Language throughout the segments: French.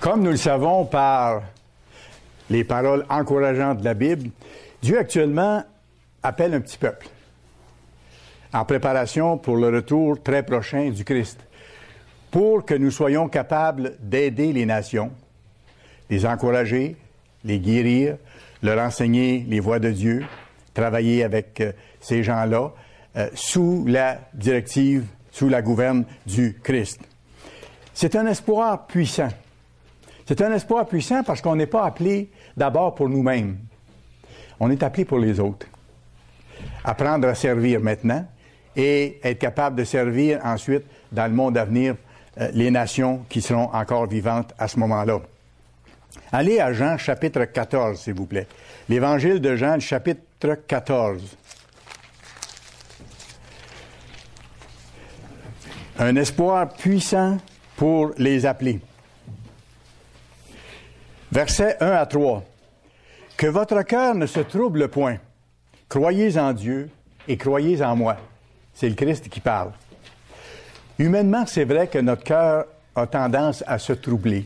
Comme nous le savons par les paroles encourageantes de la Bible, Dieu actuellement appelle un petit peuple en préparation pour le retour très prochain du Christ, pour que nous soyons capables d'aider les nations, les encourager, les guérir, leur enseigner les voies de Dieu, travailler avec ces gens-là sous la directive, sous la gouverne du Christ. C'est un espoir puissant. C'est un espoir puissant parce qu'on n'est pas appelé d'abord pour nous-mêmes. On est appelé pour les autres. Apprendre à servir maintenant et être capable de servir ensuite dans le monde à venir les nations qui seront encore vivantes à ce moment-là. Allez à Jean chapitre 14, s'il vous plaît. L'Évangile de Jean, chapitre 14. Un espoir puissant pour les appelés. Versets 1 à 3. Que votre cœur ne se trouble point. Croyez en Dieu et croyez en moi. C'est le Christ qui parle. Humainement, c'est vrai que notre cœur a tendance à se troubler.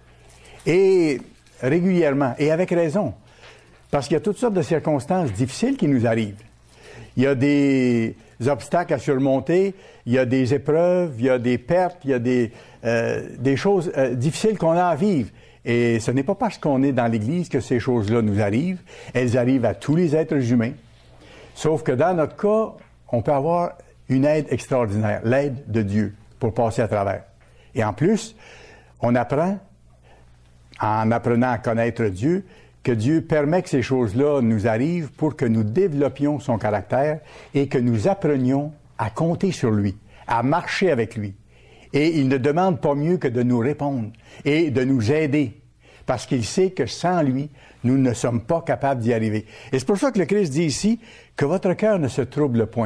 Et régulièrement, et avec raison. Parce qu'il y a toutes sortes de circonstances difficiles qui nous arrivent. Il y a des obstacles à surmonter, il y a des épreuves, il y a des pertes, il y a des choses difficiles qu'on a à vivre. Et ce n'est pas parce qu'on est dans l'Église que ces choses-là nous arrivent. Elles arrivent à tous les êtres humains. Sauf que dans notre cas, on peut avoir une aide extraordinaire, l'aide de Dieu pour passer à travers. Et en plus, on apprend, en apprenant à connaître Dieu, que Dieu permet que ces choses-là nous arrivent pour que nous développions son caractère et que nous apprenions à compter sur lui, à marcher avec lui. Et il ne demande pas mieux que de nous répondre et de nous aider, parce qu'il sait que sans lui, nous ne sommes pas capables d'y arriver. Et c'est pour ça que le Christ dit ici que votre cœur ne se trouble point.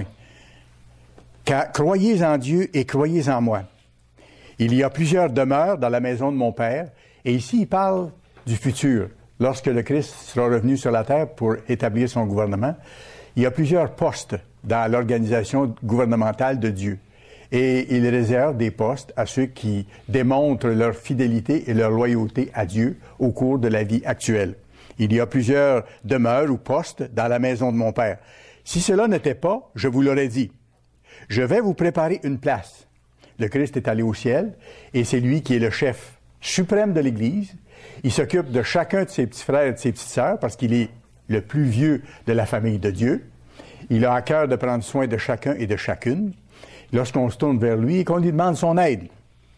Car croyez en Dieu et croyez en moi. Il y a plusieurs demeures dans la maison de mon Père, et ici il parle du futur. Lorsque le Christ sera revenu sur la terre pour établir son gouvernement, il y a plusieurs postes dans l'organisation gouvernementale de Dieu. Et il réserve des postes à ceux qui démontrent leur fidélité et leur loyauté à Dieu au cours de la vie actuelle. Il y a plusieurs demeures ou postes dans la maison de mon Père. Si cela n'était pas, je vous l'aurais dit. Je vais vous préparer une place. Le Christ est allé au ciel et c'est lui qui est le chef suprême de l'Église. Il s'occupe de chacun de ses petits frères et de ses petites sœurs parce qu'il est le plus vieux de la famille de Dieu. Il a à cœur de prendre soin de chacun et de chacune. Lorsqu'on se tourne vers lui et qu'on lui demande son aide,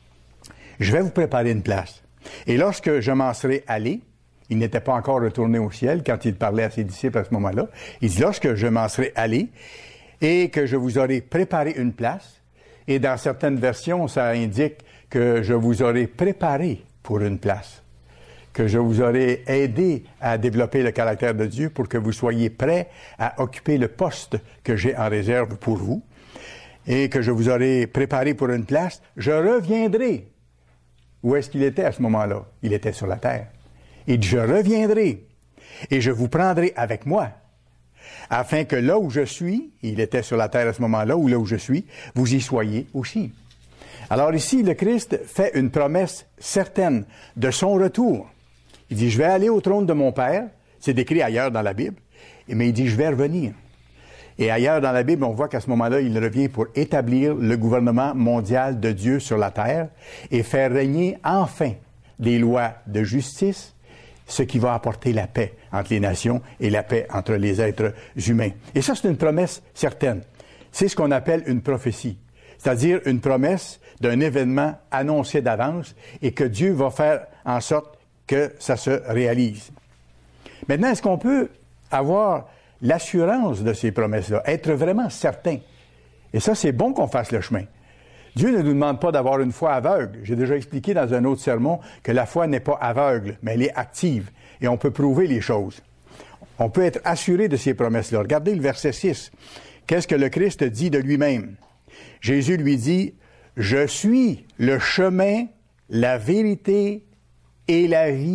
je vais vous préparer une place. Et lorsque je m'en serai allé, il n'était pas encore retourné au ciel quand il parlait à ses disciples à ce moment-là, il dit, lorsque je m'en serai allé et que je vous aurai préparé une place, et dans certaines versions, ça indique que je vous aurai préparé pour une place, que je vous aurai aidé à développer le caractère de Dieu pour que vous soyez prêts à occuper le poste que j'ai en réserve pour vous, et que je vous aurai préparé pour une place, je reviendrai. Où est-ce qu'il était à ce moment-là? Il était sur la terre. Il dit, je reviendrai et je vous prendrai avec moi, afin que là où je suis, il était sur la terre à ce moment-là, ou là où je suis, vous y soyez aussi. Alors ici, le Christ fait une promesse certaine de son retour. Il dit, je vais aller au trône de mon Père, c'est décrit ailleurs dans la Bible, mais il dit, je vais revenir. Et ailleurs dans la Bible, on voit qu'à ce moment-là, il revient pour établir le gouvernement mondial de Dieu sur la terre et faire régner enfin des lois de justice, ce qui va apporter la paix entre les nations et la paix entre les êtres humains. Et ça, c'est une promesse certaine. C'est ce qu'on appelle une prophétie, c'est-à-dire une promesse d'un événement annoncé d'avance et que Dieu va faire en sorte que ça se réalise. Maintenant, est-ce qu'on peut avoir l'assurance de ces promesses-là, être vraiment certain? Et ça, c'est bon qu'on fasse le chemin. Dieu ne nous demande pas d'avoir une foi aveugle. J'ai déjà expliqué dans un autre sermon que la foi n'est pas aveugle, mais elle est active. Et on peut prouver les choses. On peut être assuré de ces promesses-là. Regardez le verset 6. Qu'est-ce que le Christ dit de lui-même? Jésus lui dit, « Je suis le chemin, la vérité et la vie. »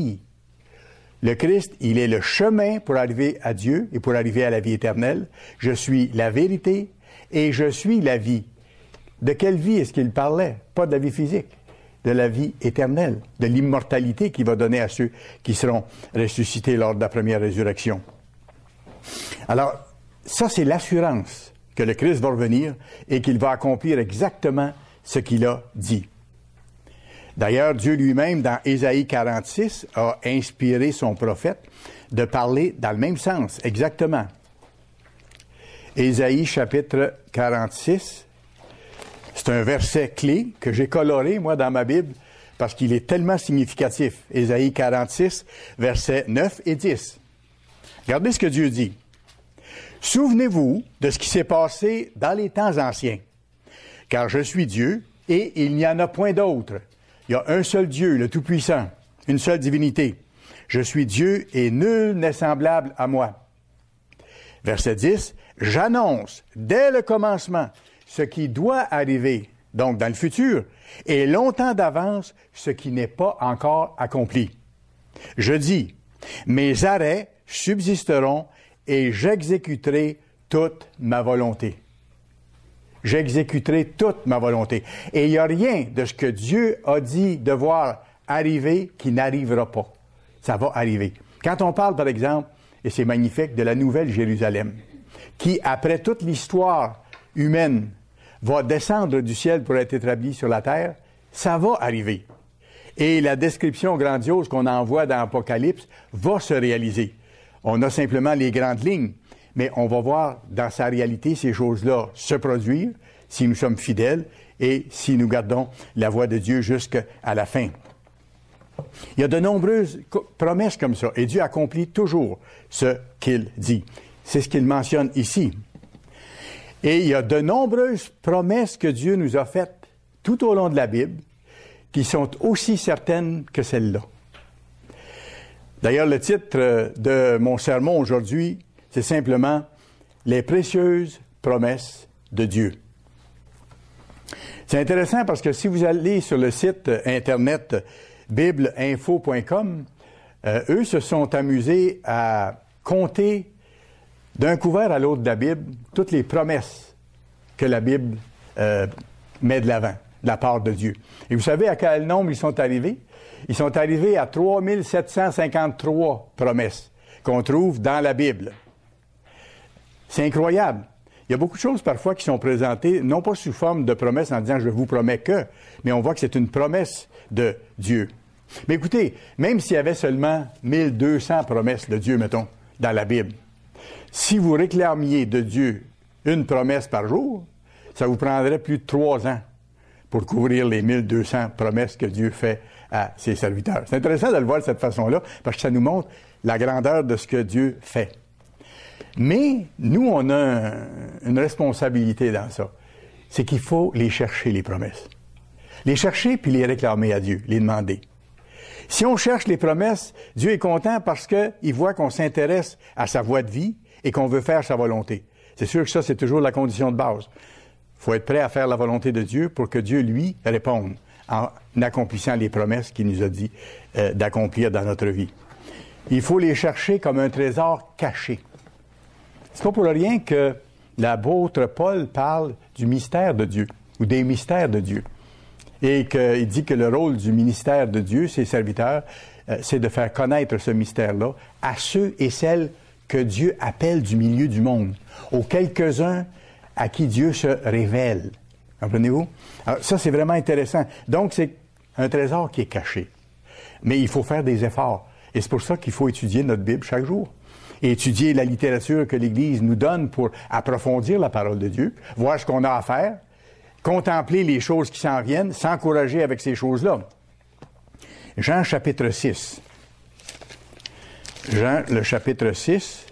Le Christ, il est le chemin pour arriver à Dieu et pour arriver à la vie éternelle. Je suis la vérité et je suis la vie. De quelle vie est-ce qu'il parlait? Pas de la vie physique. de la vie éternelle, de l'immortalité qu'il va donner à ceux qui seront ressuscités lors de la première résurrection. Alors, ça, c'est l'assurance que le Christ va revenir et qu'il va accomplir exactement ce qu'il a dit. D'ailleurs, Dieu lui-même, dans Ésaïe 46, a inspiré son prophète de parler dans le même sens, exactement. Ésaïe chapitre 46, c'est un verset clé que j'ai coloré, moi, dans ma Bible, parce qu'il est tellement significatif. Ésaïe 46, versets 9 et 10. Regardez ce que Dieu dit. « Souvenez-vous de ce qui s'est passé dans les temps anciens, car je suis Dieu et il n'y en a point d'autre. Il y a un seul Dieu, le Tout-Puissant, une seule divinité. Je suis Dieu et nul n'est semblable à moi. » Verset 10. « J'annonce dès le commencement ce qui doit arriver, donc dans le futur, et longtemps d'avance ce qui n'est pas encore accompli. Je dis, mes arrêts subsisteront et j'exécuterai toute ma volonté. » J'exécuterai toute ma volonté. Et il n'y a rien de ce que Dieu a dit devoir arriver qui n'arrivera pas. Ça va arriver. Quand on parle, par exemple, et c'est magnifique, de la Nouvelle Jérusalem, qui, après toute l'histoire humaine, va descendre du ciel pour être établie sur la terre, ça va arriver. Et la description grandiose qu'on envoie dans l'Apocalypse va se réaliser. On a simplement les grandes lignes, mais on va voir dans sa réalité ces choses-là se produire si nous sommes fidèles et si nous gardons la voie de Dieu jusqu'à la fin. Il y a de nombreuses promesses comme ça, et Dieu accomplit toujours ce qu'il dit. C'est ce qu'il mentionne ici. Et il y a de nombreuses promesses que Dieu nous a faites tout au long de la Bible, qui sont aussi certaines que celles-là. D'ailleurs, le titre de mon sermon aujourd'hui, c'est simplement « Les précieuses promesses de Dieu ». C'est intéressant parce que si vous allez sur le site Internet bibleinfo.com, eux se sont amusés à compter d'un couvert à l'autre de la Bible toutes les promesses que la Bible met de l'avant, de la part de Dieu. Et vous savez à quel nombre ils sont arrivés? Ils sont arrivés à 3753 promesses qu'on trouve dans la Bible. C'est incroyable. Il y a beaucoup de choses parfois qui sont présentées, non pas sous forme de promesses en disant « je vous promets que », mais on voit que c'est une promesse de Dieu. Mais écoutez, même s'il y avait seulement 1200 promesses de Dieu, mettons, dans la Bible, si vous réclamiez de Dieu une promesse par jour, ça vous prendrait plus de 3 ans pour couvrir les 1200 promesses que Dieu fait à ses serviteurs. C'est intéressant de le voir de cette façon-là, parce que ça nous montre la grandeur de ce que Dieu fait. Mais nous, on a une responsabilité dans ça. C'est qu'il faut les chercher, les promesses. Les chercher puis les réclamer à Dieu, les demander. Si on cherche les promesses, Dieu est content parce qu'il voit qu'on s'intéresse à sa voie de vie et qu'on veut faire sa volonté. C'est sûr que ça, c'est toujours la condition de base. Il faut être prêt à faire la volonté de Dieu pour que Dieu, lui, réponde en accomplissant les promesses qu'il nous a dit d'accomplir dans notre vie. Il faut les chercher comme un trésor caché. C'est pas pour rien que l'apôtre Paul parle du mystère de Dieu ou des mystères de Dieu. Et qu'il dit que le rôle du ministère de Dieu, ses serviteurs, c'est de faire connaître ce mystère-là à ceux et celles que Dieu appelle du milieu du monde, aux quelques-uns à qui Dieu se révèle. Comprenez-vous? Alors, ça, c'est vraiment intéressant. Donc, c'est un trésor qui est caché. Mais il faut faire des efforts. Et c'est pour ça qu'il faut étudier notre Bible chaque jour. Et étudier la littérature que l'Église nous donne pour approfondir la parole de Dieu, voir ce qu'on a à faire, contempler les choses qui s'en viennent, s'encourager avec ces choses-là. Jean chapitre 6. Jean, le chapitre 6.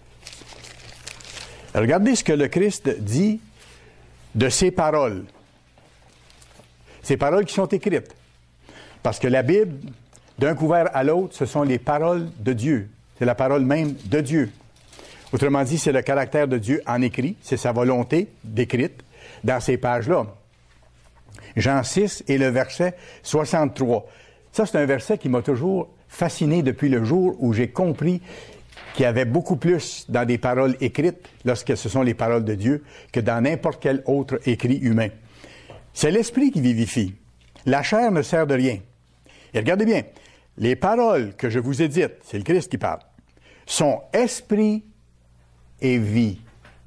Regardez ce que le Christ dit de ces paroles. Ces paroles qui sont écrites. Parce que la Bible, d'un couvert à l'autre, ce sont les paroles de Dieu. C'est la parole même de Dieu. Autrement dit, c'est le caractère de Dieu en écrit, c'est sa volonté décrite dans ces pages-là. Jean 6 et le verset 63. Ça, c'est un verset qui m'a toujours fasciné depuis le jour où j'ai compris qu'il y avait beaucoup plus dans des paroles écrites, lorsque ce sont les paroles de Dieu, que dans n'importe quel autre écrit humain. C'est l'Esprit qui vivifie. La chair ne sert de rien. Et regardez bien, les paroles que je vous ai dites, c'est le Christ qui parle, sont esprit et vie.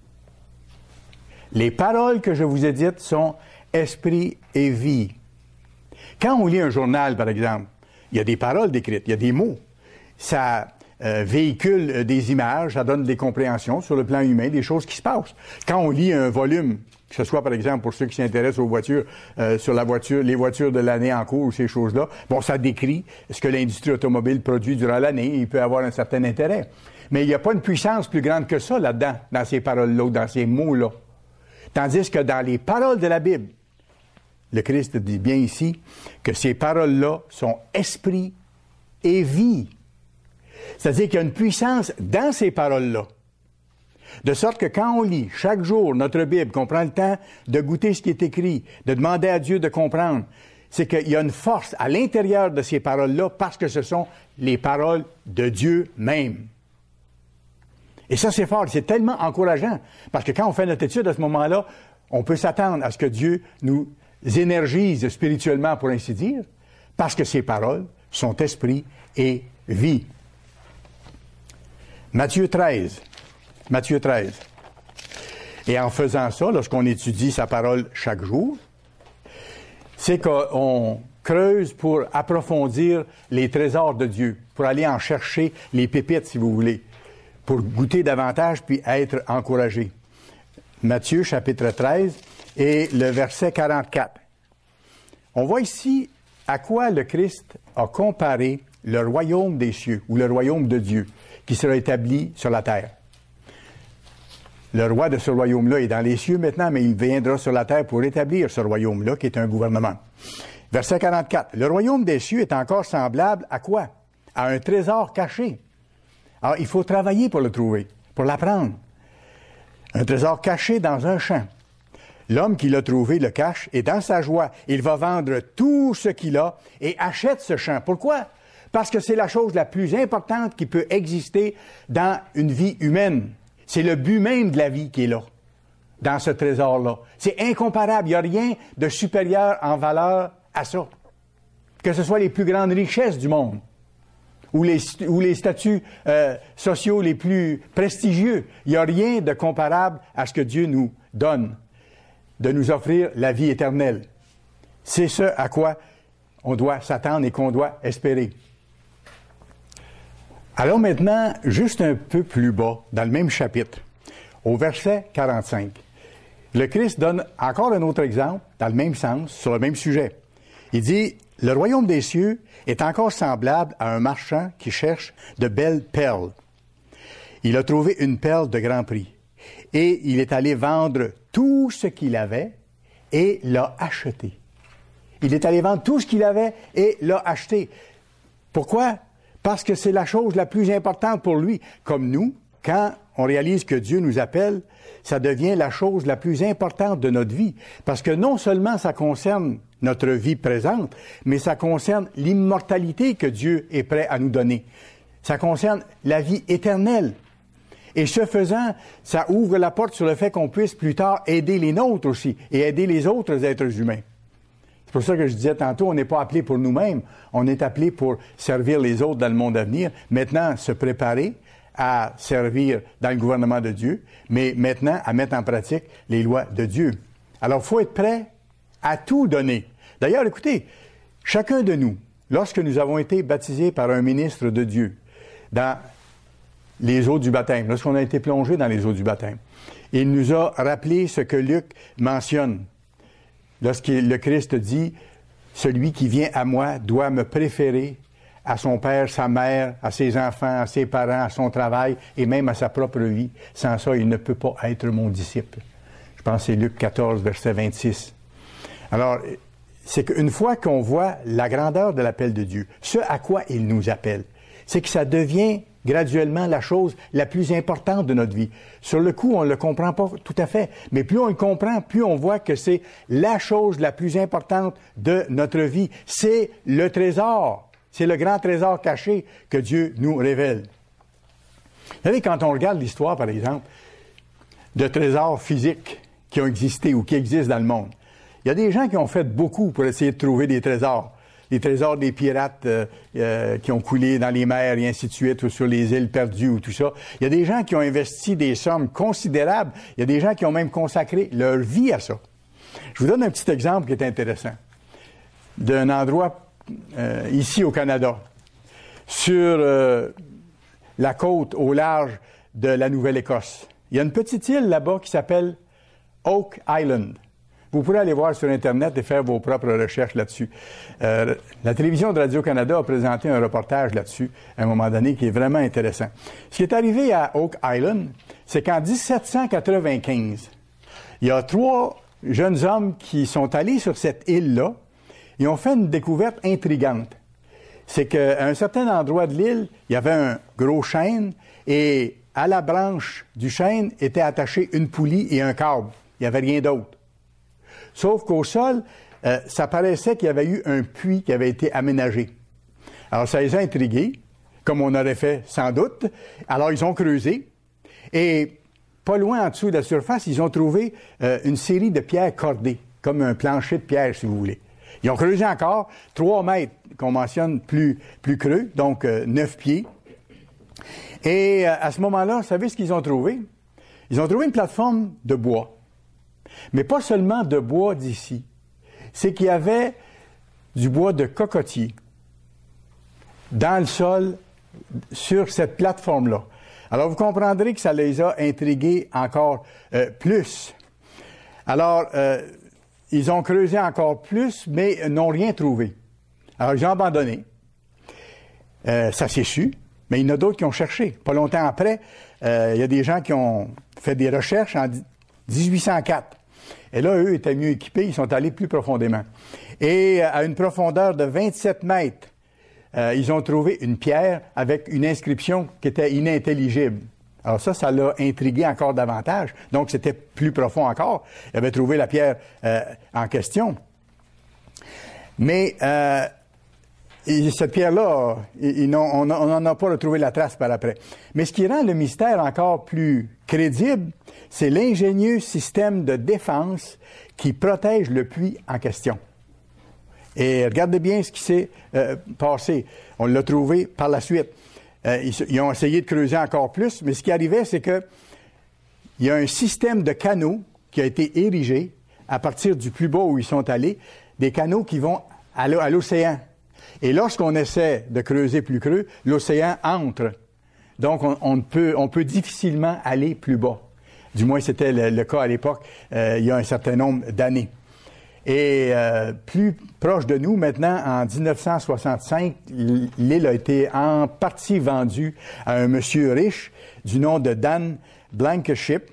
Les paroles que je vous ai dites sont esprit et vie. Quand on lit un journal, par exemple, il y a des paroles décrites, il y a des mots. Ça véhicule des images, ça donne des compréhensions sur le plan humain, des choses qui se passent. Quand on lit un volume, que ce soit, par exemple, pour ceux qui s'intéressent aux voitures, sur les voitures de l'année en cours ou ces choses-là, bon, ça décrit ce que l'industrie automobile produit durant l'année, il peut avoir un certain intérêt. Mais il n'y a pas une puissance plus grande que ça là-dedans, dans ces paroles-là, dans ces mots-là. Tandis que dans les paroles de la Bible, le Christ dit bien ici que ces paroles-là sont esprit et vie. C'est-à-dire qu'il y a une puissance dans ces paroles-là. De sorte que quand on lit chaque jour notre Bible, qu'on prend le temps de goûter ce qui est écrit, de demander à Dieu de comprendre, c'est qu'il y a une force à l'intérieur de ces paroles-là parce que ce sont les paroles de Dieu même. Et ça, c'est fort, c'est tellement encourageant. Parce que quand on fait notre étude à ce moment-là, on peut s'attendre à ce que Dieu nous énergise spirituellement, pour ainsi dire, parce que ces paroles sont esprit et vie. Matthieu 13. Et en faisant ça, lorsqu'on étudie sa parole chaque jour, c'est qu'on creuse pour approfondir les trésors de Dieu, pour aller en chercher les pépites, si vous voulez, pour goûter davantage puis être encouragé. Matthieu, chapitre 13, et le verset 44. On voit ici à quoi le Christ a comparé le royaume des cieux, ou le royaume de Dieu, qui sera établi sur la terre. Le roi de ce royaume-là est dans les cieux maintenant, mais il viendra sur la terre pour établir ce royaume-là, qui est un gouvernement. Verset 44. Le royaume des cieux est encore semblable à quoi? À un trésor caché. Alors, il faut travailler pour le trouver, pour l'apprendre. Un trésor caché dans un champ. L'homme qui l'a trouvé le cache et dans sa joie, il va vendre tout ce qu'il a et achète ce champ. Pourquoi? Parce que c'est la chose la plus importante qui peut exister dans une vie humaine. C'est le but même de la vie qui est là, dans ce trésor-là. C'est incomparable. Il n'y a rien de supérieur en valeur à ça. Que ce soit les plus grandes richesses du monde ou les statuts sociaux les plus prestigieux. Il n'y a rien de comparable à ce que Dieu nous donne, de nous offrir la vie éternelle. C'est ce à quoi on doit s'attendre et qu'on doit espérer. Alors maintenant, juste un peu plus bas, dans le même chapitre, au verset 45, le Christ donne encore un autre exemple, dans le même sens, sur le même sujet. Il dit, « Le royaume des cieux est encore semblable à un marchand qui cherche de belles perles. Il a trouvé une perle de grand prix, et il est allé vendre tout ce qu'il avait et l'a acheté. » Il est allé vendre tout ce qu'il avait et l'a acheté. Pourquoi? Parce que c'est la chose la plus importante pour lui. Comme nous, quand on réalise que Dieu nous appelle, ça devient la chose la plus importante de notre vie. Parce que non seulement ça concerne notre vie présente, mais ça concerne l'immortalité que Dieu est prêt à nous donner. Ça concerne la vie éternelle. Et ce faisant, ça ouvre la porte sur le fait qu'on puisse plus tard aider les nôtres aussi et aider les autres êtres humains. C'est pour ça que je disais tantôt, on n'est pas appelé pour nous-mêmes, on est appelé pour servir les autres dans le monde à venir. Maintenant, se préparer à servir dans le gouvernement de Dieu, mais maintenant à mettre en pratique les lois de Dieu. Alors, il faut être prêt à tout donner. D'ailleurs, écoutez, chacun de nous, lorsque nous avons été baptisés par un ministre de Dieu dans les eaux du baptême, lorsqu'on a été plongé dans les eaux du baptême, il nous a rappelé ce que Luc mentionne. Lorsque le Christ dit, « Celui qui vient à moi doit me préférer à son père, sa mère, à ses enfants, à ses parents, à son travail et même à sa propre vie. Sans ça, il ne peut pas être mon disciple. » Je pense que c'est Luc 14, verset 26. Alors, c'est qu'une fois qu'on voit la grandeur de l'appel de Dieu, ce à quoi il nous appelle, c'est que ça devient graduellement la chose la plus importante de notre vie. Sur le coup, on ne le comprend pas tout à fait, mais plus on le comprend, plus on voit que c'est la chose la plus importante de notre vie. C'est le trésor, c'est le grand trésor caché que Dieu nous révèle. Vous savez, quand on regarde l'histoire, par exemple, de trésors physiques qui ont existé ou qui existent dans le monde, Il y a des gens qui ont fait beaucoup pour essayer de trouver des trésors. Les trésors des pirates qui ont coulé dans les mers et ainsi de suite, ou sur les îles perdues ou tout ça. Il y a des gens qui ont investi des sommes considérables. Il y a des gens qui ont même consacré leur vie à ça. Je vous donne un petit exemple qui est intéressant. D'un endroit ici au Canada, sur la côte au large de la Nouvelle-Écosse. Il y a une petite île là-bas qui s'appelle Oak Island. Vous pourrez aller voir sur Internet et faire vos propres recherches là-dessus. La télévision de Radio-Canada a présenté un reportage là-dessus à un moment donné qui est vraiment intéressant. Ce qui est arrivé à Oak Island, c'est qu'en 1795, il y a 3 jeunes hommes qui sont allés sur cette île-là et ont fait une découverte intrigante. C'est qu'à un certain endroit de l'île, il y avait un gros chêne et à la branche du chêne était attachée une poulie et un câble. Il n'y avait rien d'autre. Sauf qu'au sol, ça paraissait qu'il y avait eu un puits qui avait été aménagé. Alors, ça les a intrigués, comme on aurait fait sans doute. Alors, ils ont creusé. Et pas loin en dessous de la surface, ils ont trouvé une série de pierres cordées, comme un plancher de pierre, si vous voulez. Ils ont creusé encore 3 mètres, qu'on mentionne plus creux, donc 9 pieds. Et à ce moment-là, vous savez ce qu'ils ont trouvé? Ils ont trouvé une plateforme de bois. Mais pas seulement de bois d'ici. C'est qu'il y avait du bois de cocotier dans le sol sur cette plateforme-là. Alors, vous comprendrez que ça les a intrigués encore plus. Alors, ils ont creusé encore plus, mais n'ont rien trouvé. Alors, ils ont abandonné. Ça s'est su, mais il y en a d'autres qui ont cherché. Pas longtemps après, il y a des gens qui ont fait des recherches en 1804. Et là, eux étaient mieux équipés, ils sont allés plus profondément. Et à une profondeur de 27 mètres, ils ont trouvé une pierre avec une inscription qui était inintelligible. Alors ça l'a intrigué encore davantage. Donc, c'était plus profond encore. Ils avaient trouvé la pierre en question. Mais cette pierre-là, on n'en a pas retrouvé la trace par après. Mais ce qui rend le mystère encore plus crédible, c'est l'ingénieux système de défense qui protège le puits en question. Et regardez bien ce qui s'est passé. On l'a trouvé par la suite. Ils ont essayé de creuser encore plus, mais ce qui arrivait, c'est que il y a un système de canaux qui a été érigé à partir du plus bas où ils sont allés, des canaux qui vont à l'océan. Et lorsqu'on essaie de creuser plus creux, l'océan entre. Donc, on peut difficilement aller plus bas. Du moins, c'était le cas à l'époque, il y a un certain nombre d'années. Et plus proche de nous, maintenant, en 1965, l'île a été en partie vendue à un monsieur riche du nom de Dan Blankenship.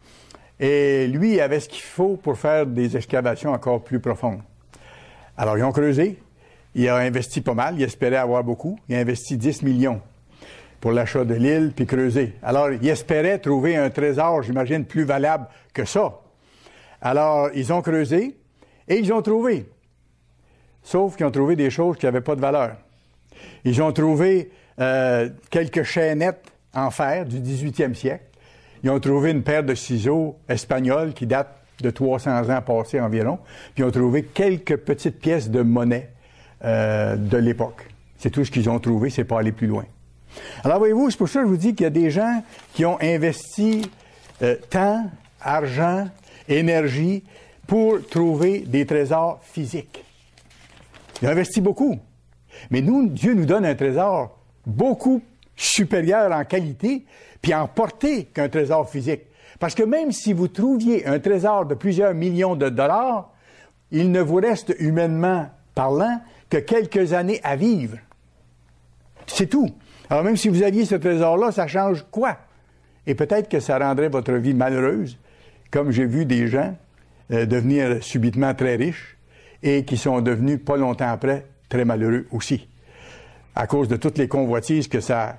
Et lui, il avait ce qu'il faut pour faire des excavations encore plus profondes. Alors, ils ont creusé. Il a investi pas mal. Il espérait avoir beaucoup. Il a investi 10 millions pour l'achat de l'île, puis creuser. Alors, il espérait trouver un trésor, j'imagine, plus valable que ça. Alors, ils ont creusé et ils ont trouvé. Sauf qu'ils ont trouvé des choses qui n'avaient pas de valeur. Ils ont trouvé quelques chaînettes en fer du 18e siècle. Ils ont trouvé une paire de ciseaux espagnols qui datent de 300 ans passés environ. Puis ils ont trouvé quelques petites pièces de monnaie de l'époque. C'est tout ce qu'ils ont trouvé, c'est pas aller plus loin. Alors voyez-vous, c'est pour ça que je vous dis qu'il y a des gens qui ont investi temps, argent, énergie pour trouver des trésors physiques. Ils ont investi beaucoup. Mais nous, Dieu nous donne un trésor beaucoup supérieur en qualité puis en portée qu'un trésor physique. Parce que même si vous trouviez un trésor de plusieurs millions de dollars, il ne vous reste humainement parlant que quelques années à vivre. C'est tout. Alors même si vous aviez ce trésor-là, ça change quoi? Et peut-être que ça rendrait votre vie malheureuse, comme j'ai vu des gens devenir subitement très riches et qui sont devenus, pas longtemps après, très malheureux aussi, à cause de toutes les convoitises que ça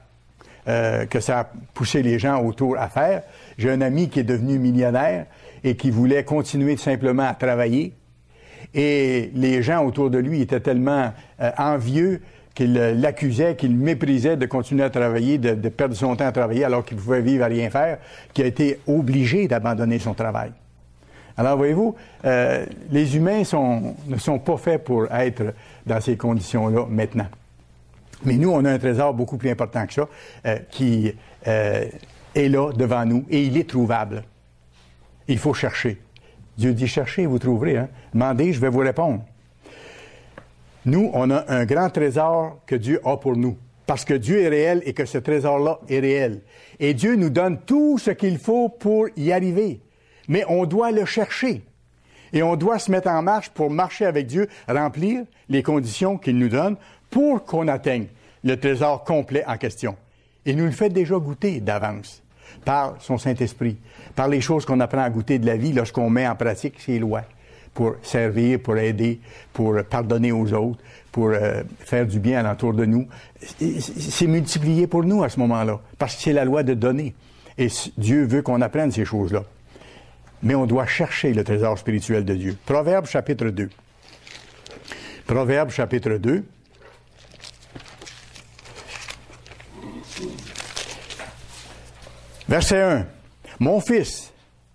a poussé les gens autour à faire. J'ai un ami qui est devenu millionnaire et qui voulait continuer simplement à travailler. Et les gens autour de lui étaient tellement envieux qu'ils l'accusaient, qu'ils méprisaient de continuer à travailler, de perdre son temps à travailler alors qu'il pouvait vivre à rien faire, qu'il a été obligé d'abandonner son travail. Alors, voyez-vous, les humains ne sont pas faits pour être dans ces conditions-là maintenant. Mais nous, on a un trésor beaucoup plus important que ça, qui est là devant nous, et il est trouvable. Il faut chercher. Dieu dit, cherchez, vous trouverez. Hein? Demandez, je vais vous répondre. Nous, on a un grand trésor que Dieu a pour nous. Parce que Dieu est réel et que ce trésor-là est réel. Et Dieu nous donne tout ce qu'il faut pour y arriver. Mais on doit le chercher. Et on doit se mettre en marche pour marcher avec Dieu, remplir les conditions qu'il nous donne pour qu'on atteigne le trésor complet en question. Il nous le fait déjà goûter d'avance par son Saint-Esprit, par les choses qu'on apprend à goûter de la vie lorsqu'on met en pratique ses lois pour servir, pour aider, pour pardonner aux autres, pour faire du bien alentour de nous. C'est multiplié pour nous à ce moment-là, parce que c'est la loi de donner. Et Dieu veut qu'on apprenne ces choses-là. Mais on doit chercher le trésor spirituel de Dieu. Proverbe chapitre 2. Proverbe chapitre 2. Verset 1. Mon fils,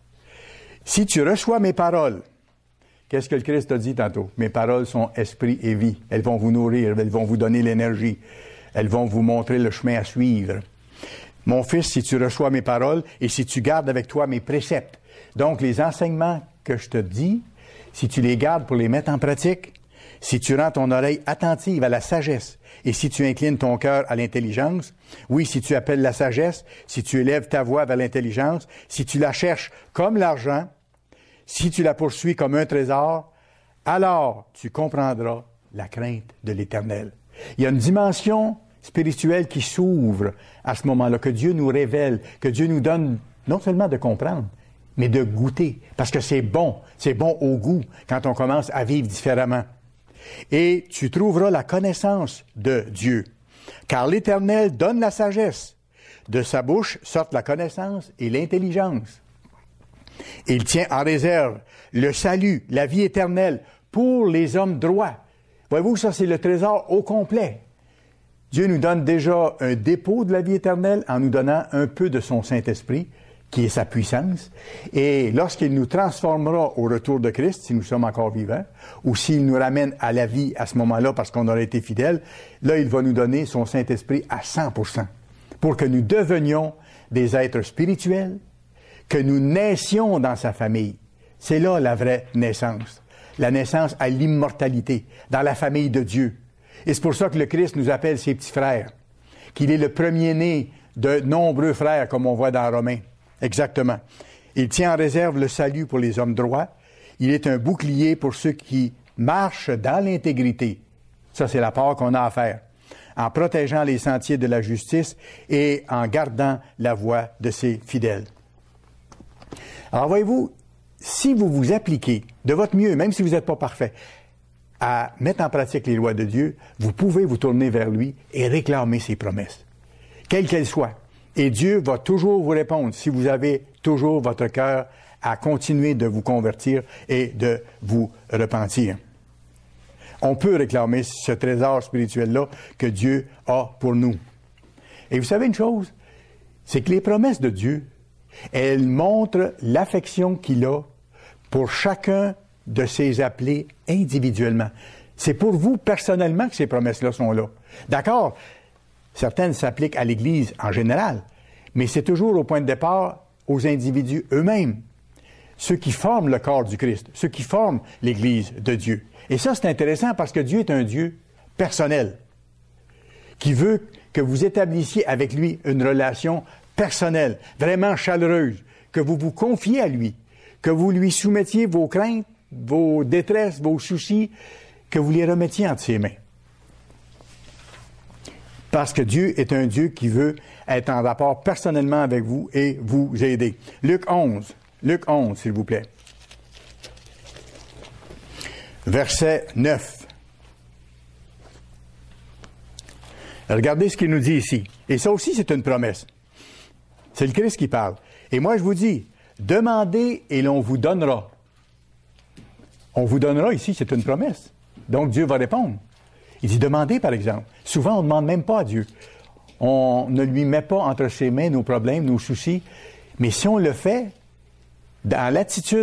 si tu reçois mes paroles, qu'est-ce que le Christ a dit tantôt? Mes paroles sont esprit et vie. Elles vont vous nourrir, elles vont vous donner l'énergie. Elles vont vous montrer le chemin à suivre. Mon fils, si tu reçois mes paroles et si tu gardes avec toi mes préceptes, donc les enseignements que je te dis, si tu les gardes pour les mettre en pratique, si tu rends ton oreille attentive à la sagesse et si tu inclines ton cœur à l'intelligence, oui, si tu appelles la sagesse, si tu élèves ta voix vers l'intelligence, si tu la cherches comme l'argent, si tu la poursuis comme un trésor, alors tu comprendras la crainte de l'Éternel. Il y a une dimension spirituelle qui s'ouvre à ce moment-là, que Dieu nous révèle, que Dieu nous donne non seulement de comprendre, mais de goûter, parce que c'est bon au goût quand on commence à vivre différemment. Et tu trouveras la connaissance de Dieu, car l'Éternel donne la sagesse. De sa bouche sortent la connaissance et l'intelligence. Il tient en réserve le salut, la vie éternelle pour les hommes droits. Voyez-vous, ça c'est le trésor au complet. Dieu nous donne déjà un dépôt de la vie éternelle en nous donnant un peu de son Saint-Esprit, qui est sa puissance. Et lorsqu'il nous transformera au retour de Christ, si nous sommes encore vivants, ou s'il nous ramène à la vie à ce moment-là parce qu'on aurait été fidèles, là, il va nous donner son Saint-Esprit à 100%, pour que nous devenions des êtres spirituels, que nous naissions dans sa famille. C'est là la vraie naissance. La naissance à l'immortalité, dans la famille de Dieu. Et c'est pour ça que le Christ nous appelle ses petits frères, qu'il est le premier-né de nombreux frères, comme on voit dans Romains. Exactement. Il tient en réserve le salut pour les hommes droits. Il est un bouclier pour ceux qui marchent dans l'intégrité. Ça, c'est la part qu'on a à faire. En protégeant les sentiers de la justice et en gardant la voie de ses fidèles. Alors, voyez-vous, si vous vous appliquez de votre mieux, même si vous n'êtes pas parfait, à mettre en pratique les lois de Dieu, vous pouvez vous tourner vers lui et réclamer ses promesses, quelles qu'elles soient. Et Dieu va toujours vous répondre si vous avez toujours votre cœur à continuer de vous convertir et de vous repentir. On peut réclamer ce trésor spirituel-là que Dieu a pour nous. Et vous savez une chose, c'est que les promesses de Dieu, elles montrent l'affection qu'il a pour chacun de ses appelés individuellement. C'est pour vous personnellement que ces promesses-là sont là. D'accord? Certaines s'appliquent à l'Église en général, mais c'est toujours au point de départ aux individus eux-mêmes, ceux qui forment le corps du Christ, ceux qui forment l'Église de Dieu. Et ça, c'est intéressant parce que Dieu est un Dieu personnel, qui veut que vous établissiez avec lui une relation personnelle, vraiment chaleureuse, que vous vous confiez à lui, que vous lui soumettiez vos craintes, vos détresses, vos soucis, que vous les remettiez entre ses mains. Parce que Dieu est un Dieu qui veut être en rapport personnellement avec vous et vous aider. Luc 11, s'il vous plaît. Verset 9. Regardez ce qu'il nous dit ici. Et ça aussi, c'est une promesse. C'est le Christ qui parle. Et moi, je vous dis, demandez et l'on vous donnera. On vous donnera ici, c'est une promesse. Donc, Dieu va répondre. Il dit demandez, par exemple. Souvent, on ne demande même pas à Dieu. On ne lui met pas entre ses mains nos problèmes, nos soucis. Mais si on le fait dans l'attitude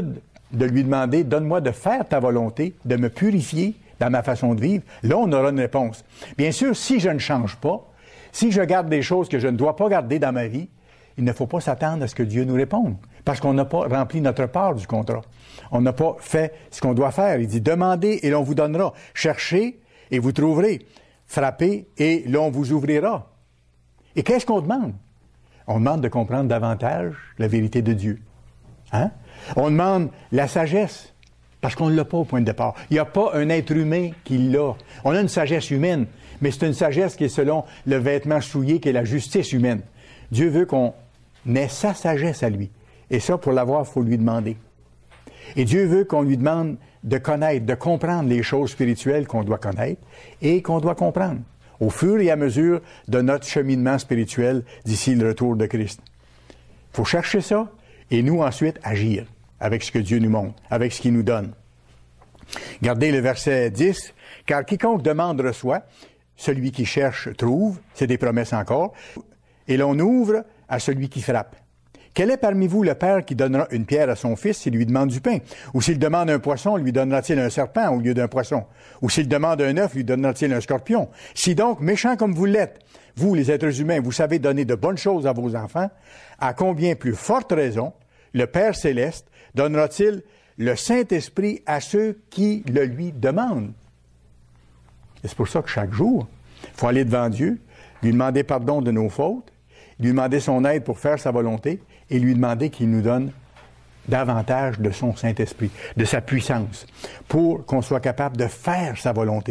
de lui demander, donne-moi de faire ta volonté, de me purifier dans ma façon de vivre, là, on aura une réponse. Bien sûr, si je ne change pas, si je garde des choses que je ne dois pas garder dans ma vie, il ne faut pas s'attendre à ce que Dieu nous réponde, parce qu'on n'a pas rempli notre part du contrat. On n'a pas fait ce qu'on doit faire. Il dit, demandez et l'on vous donnera. Cherchez et vous trouverez. Frappez et l'on vous ouvrira. Et qu'est-ce qu'on demande? On demande de comprendre davantage la vérité de Dieu. Hein? On demande la sagesse, parce qu'on ne l'a pas au point de départ. Il n'y a pas un être humain qui l'a. On a une sagesse humaine, mais c'est une sagesse qui est selon le vêtement souillé, qui est la justice humaine. Dieu veut qu'on ait sa sagesse à lui. Et ça, pour l'avoir, il faut lui demander. Et Dieu veut qu'on lui demande de connaître, de comprendre les choses spirituelles qu'on doit connaître et qu'on doit comprendre au fur et à mesure de notre cheminement spirituel d'ici le retour de Christ. Il faut chercher ça et nous ensuite agir avec ce que Dieu nous montre, avec ce qu'il nous donne. Regardez le verset 10. « Car quiconque demande reçoit, celui qui cherche trouve. » C'est des promesses encore. « Et l'on ouvre à celui qui frappe. » Quel est parmi vous le père qui donnera une pierre à son fils s'il lui demande du pain? Ou s'il demande un poisson, lui donnera-t-il un serpent au lieu d'un poisson? Ou s'il demande un œuf, lui donnera-t-il un scorpion? Si donc, méchants comme vous l'êtes, vous, les êtres humains, vous savez donner de bonnes choses à vos enfants, à combien plus forte raison le Père céleste donnera-t-il le Saint-Esprit à ceux qui le lui demandent? Et c'est pour ça que chaque jour, il faut aller devant Dieu, lui demander pardon de nos fautes, lui demander son aide pour faire sa volonté et lui demander qu'il nous donne davantage de son Saint-Esprit, de sa puissance, pour qu'on soit capable de faire sa volonté.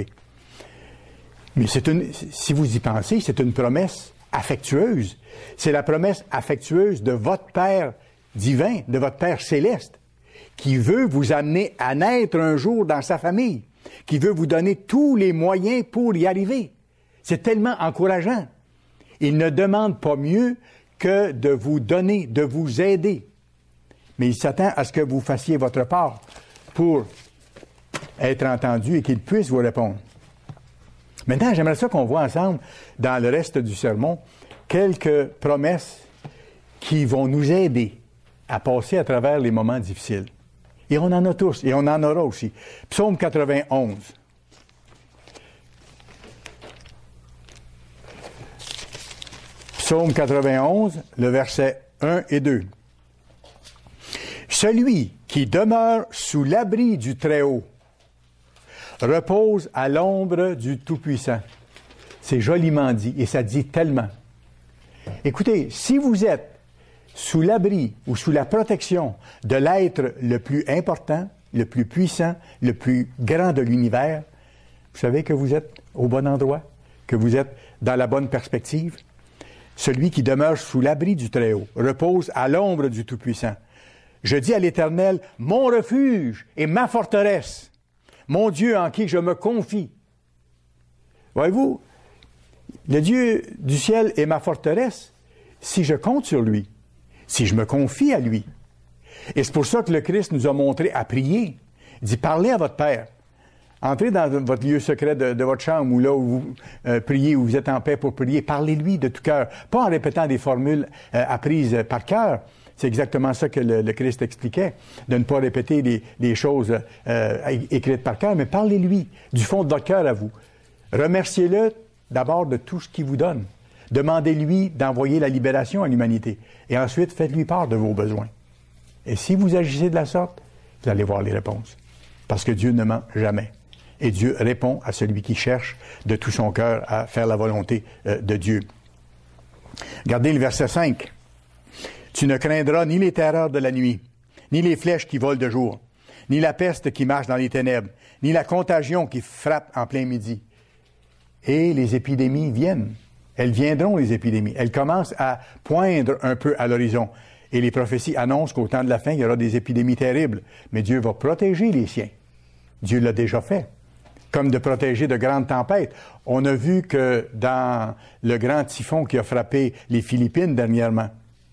Mais si vous y pensez, c'est une promesse affectueuse. C'est la promesse affectueuse de votre Père divin, de votre Père céleste, qui veut vous amener à naître un jour dans sa famille, qui veut vous donner tous les moyens pour y arriver. C'est tellement encourageant. Il ne demande pas mieux que de vous donner, de vous aider. Mais il s'attend à ce que vous fassiez votre part pour être entendu et qu'il puisse vous répondre. Maintenant, j'aimerais ça qu'on voit ensemble, dans le reste du sermon, quelques promesses qui vont nous aider à passer à travers les moments difficiles. Et on en a tous, et on en aura aussi. Psaume 91. Psaume 91, le verset 1 et 2. Celui qui demeure sous l'abri du Très-Haut repose à l'ombre du Tout-Puissant. C'est joliment dit, et ça dit tellement. Écoutez, si vous êtes sous l'abri ou sous la protection de l'être le plus important, le plus puissant, le plus grand de l'univers, vous savez que vous êtes au bon endroit, que vous êtes dans la bonne perspective. Celui qui demeure sous l'abri du Très-Haut repose à l'ombre du Tout-Puissant. Je dis à l'Éternel, mon refuge et ma forteresse, mon Dieu en qui je me confie. Voyez-vous, le Dieu du ciel est ma forteresse si je compte sur lui, si je me confie à lui. Et c'est pour ça que le Christ nous a montré à prier. Il dit, parlez à votre Père. Entrez dans votre lieu secret de votre chambre ou là où vous priez, où vous êtes en paix pour prier. Parlez-lui de tout cœur. Pas en répétant des formules apprises par cœur. C'est exactement ça que le Christ expliquait, de ne pas répéter les choses écrites par cœur, mais parlez-lui du fond de votre cœur à vous. Remerciez-le d'abord de tout ce qu'il vous donne. Demandez-lui d'envoyer la libération à l'humanité. Et ensuite, faites-lui part de vos besoins. Et si vous agissez de la sorte, vous allez voir les réponses. Parce que Dieu ne ment jamais. Et Dieu répond à celui qui cherche de tout son cœur à faire la volonté de Dieu. Regardez le verset 5. Tu ne craindras ni les terreurs de la nuit, ni les flèches qui volent de jour, ni la peste qui marche dans les ténèbres, ni la contagion qui frappe en plein midi. Et les épidémies viennent. Elles viendront, les épidémies. Elles commencent à poindre un peu à l'horizon. Et les prophéties annoncent qu'au temps de la fin, il y aura des épidémies terribles. Mais Dieu va protéger les siens. Dieu l'a déjà fait. Comme de protéger de grandes tempêtes. On a vu que dans le grand typhon qui a frappé les Philippines dernièrement,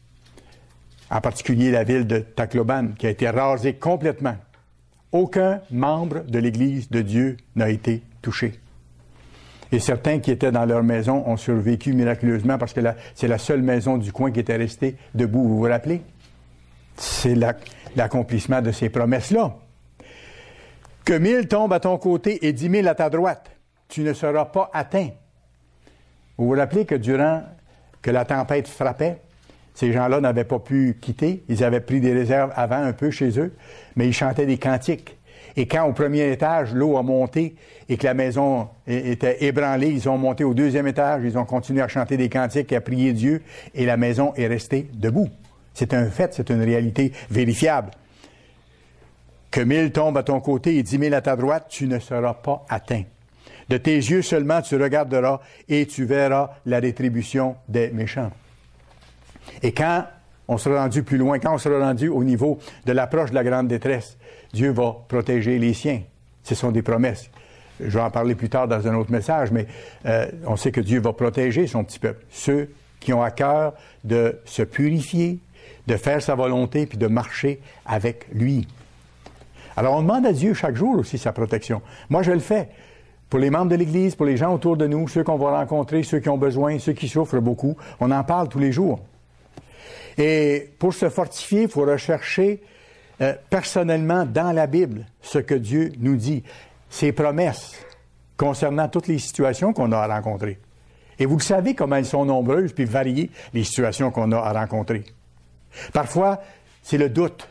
en particulier la ville de Tacloban, qui a été rasée complètement, aucun membre de l'Église de Dieu n'a été touché. Et certains qui étaient dans leur maison ont survécu miraculeusement parce que c'est la seule maison du coin qui était restée debout. Vous vous rappelez? C'est l'accomplissement de ces promesses-là. Que 1000 tombent à ton côté et 10 000 à ta droite, tu ne seras pas atteint. Vous vous rappelez que durant que la tempête frappait, ces gens-là n'avaient pas pu quitter. Ils avaient pris des réserves avant un peu chez eux, mais ils chantaient des cantiques. Et quand au premier étage, l'eau a monté et que la maison était ébranlée, ils ont monté au deuxième étage, ils ont continué à chanter des cantiques et à prier Dieu, et la maison est restée debout. C'est un fait, c'est une réalité vérifiable. Que 1000 tombent à ton côté et 10 000 à ta droite, tu ne seras pas atteint. De tes yeux seulement tu regarderas et tu verras la rétribution des méchants. Et quand on sera rendu plus loin, quand on sera rendu au niveau de l'approche de la grande détresse, Dieu va protéger les siens. Ce sont des promesses. Je vais en parler plus tard dans un autre message, mais on sait que Dieu va protéger son petit peuple. Ceux qui ont à cœur de se purifier, de faire sa volonté, puis de marcher avec lui. Alors on demande à Dieu chaque jour aussi sa protection. Moi, je le fais. Pour les membres de l'Église, pour les gens autour de nous, ceux qu'on va rencontrer, ceux qui ont besoin, ceux qui souffrent beaucoup, on en parle tous les jours. Et pour se fortifier, il faut rechercher personnellement dans la Bible ce que Dieu nous dit, ses promesses concernant toutes les situations qu'on a à rencontrer. Et vous le savez comment elles sont nombreuses puis variées, les situations qu'on a à rencontrer. Parfois, c'est le doute.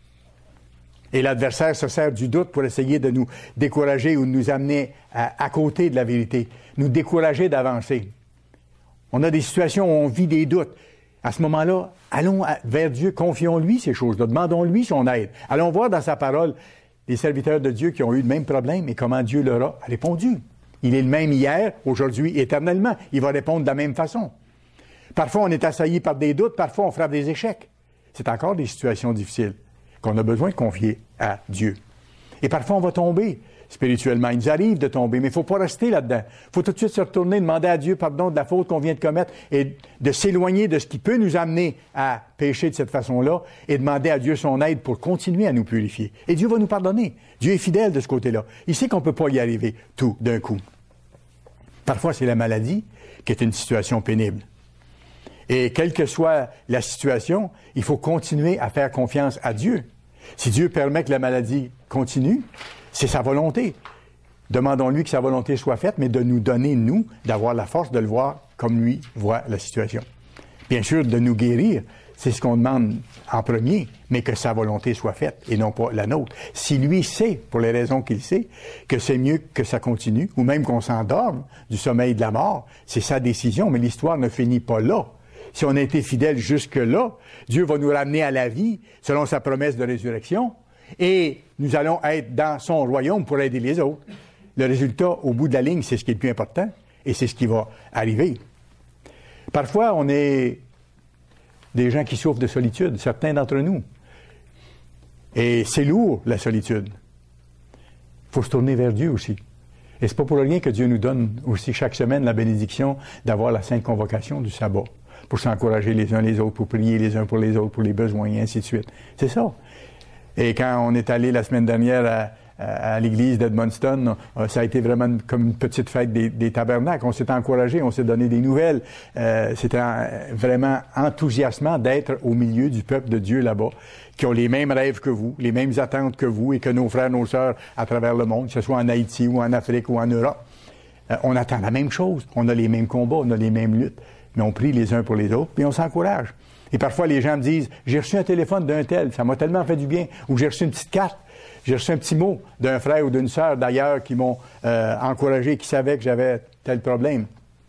Et l'adversaire se sert du doute pour essayer de nous décourager ou de nous amener à côté de la vérité, nous décourager d'avancer. On a des situations où on vit des doutes. À ce moment-là, allons vers Dieu, confions-lui ces choses-là, demandons-lui son aide. Allons voir dans sa parole les serviteurs de Dieu qui ont eu le même problème et comment Dieu leur a répondu. Il est le même hier, aujourd'hui, éternellement. Il va répondre de la même façon. Parfois, on est assailli par des doutes, parfois, on frappe des échecs. C'est encore des situations difficiles qu'on a besoin de confier à Dieu. Et parfois, on va tomber spirituellement. Il nous arrive de tomber, mais il ne faut pas rester là-dedans. Il faut tout de suite se retourner, demander à Dieu pardon de la faute qu'on vient de commettre et de s'éloigner de ce qui peut nous amener à pécher de cette façon-là et demander à Dieu son aide pour continuer à nous purifier. Et Dieu va nous pardonner. Dieu est fidèle de ce côté-là. Il sait qu'on ne peut pas y arriver tout d'un coup. Parfois, c'est la maladie qui est une situation pénible. Et quelle que soit la situation, il faut continuer à faire confiance à Dieu. Si Dieu permet que la maladie continue, c'est sa volonté. Demandons-lui que sa volonté soit faite, mais de nous donner, nous, d'avoir la force de le voir comme lui voit la situation. Bien sûr, de nous guérir, c'est ce qu'on demande en premier, mais que sa volonté soit faite et non pas la nôtre. Si lui sait, pour les raisons qu'il sait, que c'est mieux que ça continue, ou même qu'on s'endorme du sommeil de la mort, c'est sa décision, mais l'histoire ne finit pas là. Si on a été fidèle jusque-là, Dieu va nous ramener à la vie selon sa promesse de résurrection et nous allons être dans son royaume pour aider les autres. Le résultat, au bout de la ligne, c'est ce qui est le plus important et c'est ce qui va arriver. Parfois, on est des gens qui souffrent de solitude, certains d'entre nous. Et c'est lourd, la solitude. Il faut se tourner vers Dieu aussi. Et c'est pas pour rien que Dieu nous donne aussi chaque semaine la bénédiction d'avoir la sainte convocation du sabbat, pour s'encourager les uns les autres, pour prier les uns pour les autres, pour les besoins, et ainsi de suite. C'est ça. Et quand on est allé la semaine dernière à l'église d'Edmundston, ça a été vraiment comme une petite fête des tabernacles. On s'est encouragé, on s'est donné des nouvelles. C'était vraiment enthousiasmant d'être au milieu du peuple de Dieu là-bas, qui ont les mêmes rêves que vous, les mêmes attentes que vous, et que nos frères, nos sœurs à travers le monde, que ce soit en Haïti ou en Afrique ou en Europe. On attend la même chose. On a les mêmes combats, on a les mêmes luttes. Mais on prie les uns pour les autres, puis on s'encourage. Et parfois, les gens me disent, j'ai reçu un téléphone d'un tel, ça m'a tellement fait du bien, ou j'ai reçu une petite carte, j'ai reçu un petit mot d'un frère ou d'une sœur d'ailleurs qui m'ont encouragé, qui savaient que j'avais tel problème.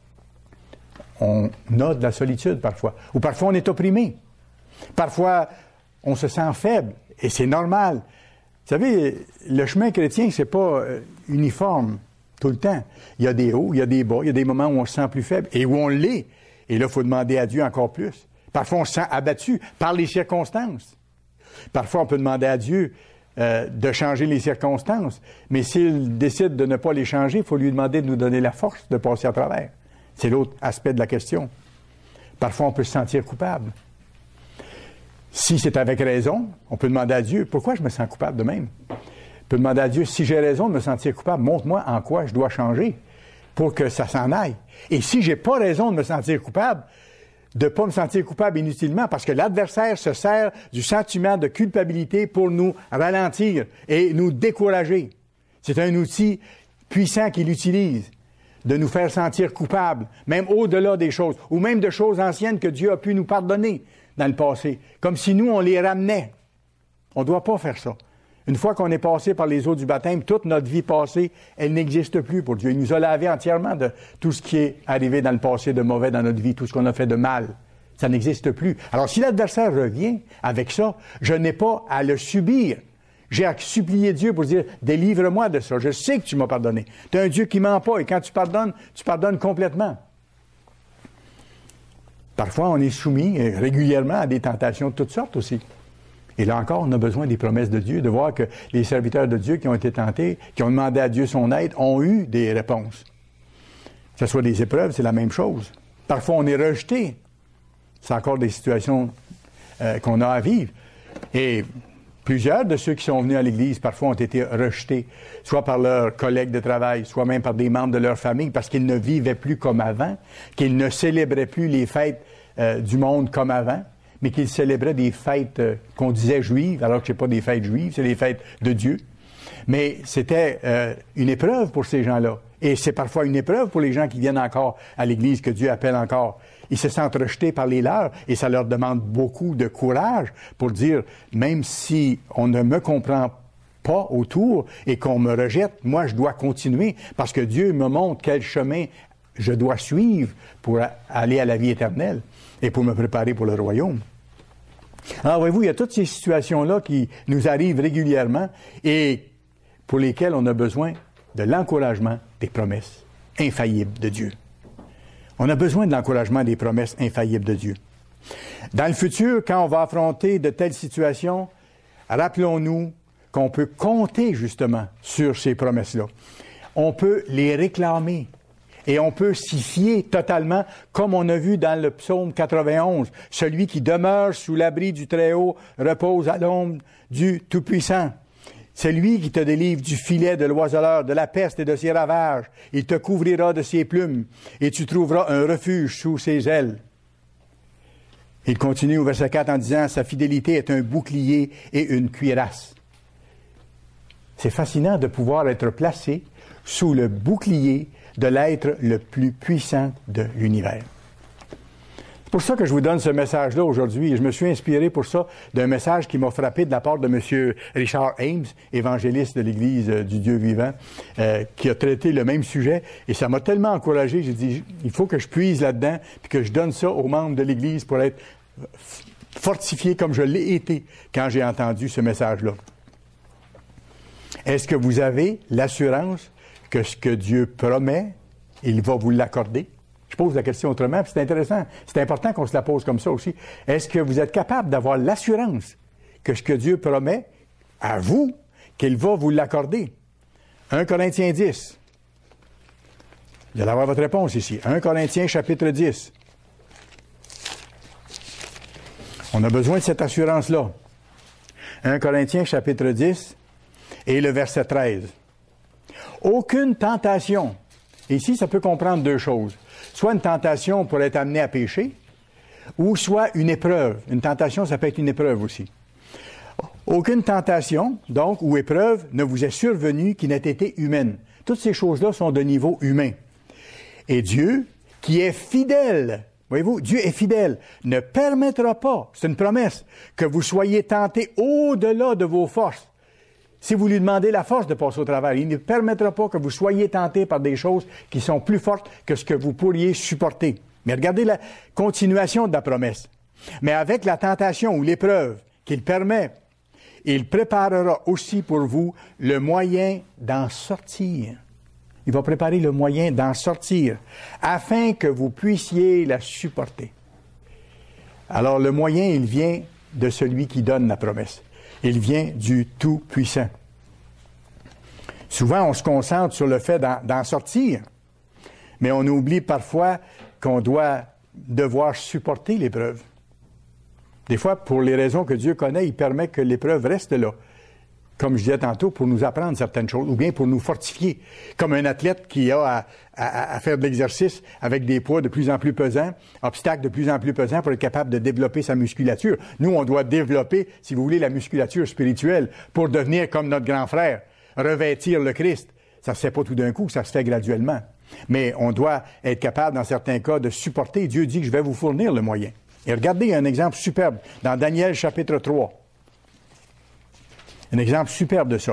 On a de la solitude parfois, ou parfois on est opprimé. Parfois, on se sent faible, et c'est normal. Vous savez, le chemin chrétien, c'est pas uniforme tout le temps. Il y a des hauts, il y a des bas, il y a des moments où on se sent plus faible, et où on l'est. Et là, il faut demander à Dieu encore plus. Parfois, on se sent abattu par les circonstances. Parfois, on peut demander à Dieu de changer les circonstances. Mais s'il décide de ne pas les changer, il faut lui demander de nous donner la force de passer à travers. C'est l'autre aspect de la question. Parfois, on peut se sentir coupable. Si c'est avec raison, on peut demander à Dieu, pourquoi je me sens coupable de même? On peut demander à Dieu, si j'ai raison de me sentir coupable, montre-moi en quoi je dois changer pour que ça s'en aille. Et si j'ai pas raison de me sentir coupable, de ne pas me sentir coupable inutilement, parce que l'adversaire se sert du sentiment de culpabilité pour nous ralentir et nous décourager. C'est un outil puissant qu'il utilise, de nous faire sentir coupables, même au-delà des choses, ou même de choses anciennes que Dieu a pu nous pardonner dans le passé, comme si nous, on les ramenait. On ne doit pas faire ça. Une fois qu'on est passé par les eaux du baptême, toute notre vie passée, elle n'existe plus pour Dieu. Il nous a lavé entièrement de tout ce qui est arrivé dans le passé de mauvais dans notre vie, tout ce qu'on a fait de mal. Ça n'existe plus. Alors, si l'adversaire revient avec ça, je n'ai pas à le subir. J'ai à supplier Dieu pour dire, délivre-moi de ça. Je sais que tu m'as pardonné. Tu es un Dieu qui ment pas, et quand tu pardonnes complètement. Parfois, on est soumis régulièrement à des tentations de toutes sortes aussi. Et là encore, on a besoin des promesses de Dieu, de voir que les serviteurs de Dieu qui ont été tentés, qui ont demandé à Dieu son aide, ont eu des réponses. Que ce soit des épreuves, c'est la même chose. Parfois, on est rejeté. C'est encore des situations qu'on a à vivre. Et plusieurs de ceux qui sont venus à l'Église, parfois, ont été rejetés, soit par leurs collègues de travail, soit même par des membres de leur famille, parce qu'ils ne vivaient plus comme avant, qu'ils ne célébraient plus les fêtes du monde comme avant, mais qu'ils célébraient des fêtes qu'on disait juives, alors que ce n'est pas des fêtes juives, c'est les fêtes de Dieu. Mais c'était une épreuve pour ces gens-là. Et c'est parfois une épreuve pour les gens qui viennent encore à l'Église, que Dieu appelle encore. Ils se sentent rejetés par les leurs, et ça leur demande beaucoup de courage pour dire, même si on ne me comprend pas autour et qu'on me rejette, moi je dois continuer, parce que Dieu me montre quel chemin je dois suivre pour aller à la vie éternelle et pour me préparer pour le royaume. Alors, voyez-vous, il y a toutes ces situations-là qui nous arrivent régulièrement et pour lesquelles on a besoin de l'encouragement des promesses infaillibles de Dieu. On a besoin de l'encouragement des promesses infaillibles de Dieu. Dans le futur, quand on va affronter de telles situations, rappelons-nous qu'on peut compter justement sur ces promesses-là. On peut les réclamer. Et on peut s'y fier totalement, comme on a vu dans le psaume 91. Celui qui demeure sous l'abri du Très-Haut repose à l'ombre du Tout-Puissant. C'est lui qui te délivre du filet de l'oiseleur, de la peste et de ses ravages. Il te couvrira de ses plumes et tu trouveras un refuge sous ses ailes. Il continue au verset 4 en disant, sa fidélité est un bouclier et une cuirasse. C'est fascinant de pouvoir être placé sous le bouclier de l'être le plus puissant de l'univers. C'est pour ça que je vous donne ce message-là aujourd'hui. Je me suis inspiré pour ça d'un message qui m'a frappé de la part de M. Richard Ames, évangéliste de l'Église du Dieu vivant, qui a traité le même sujet. Et ça m'a tellement encouragé, j'ai dit, il faut que je puise là-dedans, puis que je donne ça aux membres de l'Église pour être fortifié comme je l'ai été quand j'ai entendu ce message-là. Est-ce que vous avez l'assurance que ce que Dieu promet, il va vous l'accorder? Je pose la question autrement, puis c'est intéressant. C'est important qu'on se la pose comme ça aussi. Est-ce que vous êtes capable d'avoir l'assurance que ce que Dieu promet à vous, qu'il va vous l'accorder? 1 Corinthiens 10. Vous allez avoir votre réponse ici. 1 Corinthiens chapitre 10. On a besoin de cette assurance-là. 1 Corinthiens chapitre 10 et le verset 13. Aucune tentation. Et ici, ça peut comprendre deux choses. Soit une tentation pour être amené à pécher, ou soit une épreuve. Une tentation, ça peut être une épreuve aussi. Aucune tentation, donc, ou épreuve, ne vous est survenue qui n'ait été humaine. Toutes ces choses-là sont de niveau humain. Et Dieu, qui est fidèle, voyez-vous, Dieu est fidèle, ne permettra pas, c'est une promesse, que vous soyez tentés au-delà de vos forces. Si vous lui demandez la force de passer au travers, il ne permettra pas que vous soyez tentés par des choses qui sont plus fortes que ce que vous pourriez supporter. Mais regardez la continuation de la promesse. Mais avec la tentation ou l'épreuve qu'il permet, il préparera aussi pour vous le moyen d'en sortir. Il va préparer le moyen d'en sortir, afin que vous puissiez la supporter. Alors le moyen, il vient de celui qui donne la promesse. Il vient du Tout-Puissant. Souvent, on se concentre sur le fait d'en sortir, mais on oublie parfois qu'on doit devoir supporter l'épreuve. Des fois, pour les raisons que Dieu connaît, il permet que l'épreuve reste là. comme je disais tantôt, pour nous apprendre certaines choses, ou bien pour nous fortifier, comme un athlète qui a à faire de l'exercice avec des poids de plus en plus pesants, obstacles de plus en plus pesants pour être capable de développer sa musculature. Nous, on doit développer, si vous voulez, la musculature spirituelle pour devenir comme notre grand frère, revêtir le Christ. Ça se fait pas tout d'un coup, ça se fait graduellement. Mais on doit être capable, dans certains cas, de supporter. Dieu dit que je vais vous fournir le moyen. Et regardez un exemple superbe dans Daniel chapitre 3. Un exemple superbe de ça.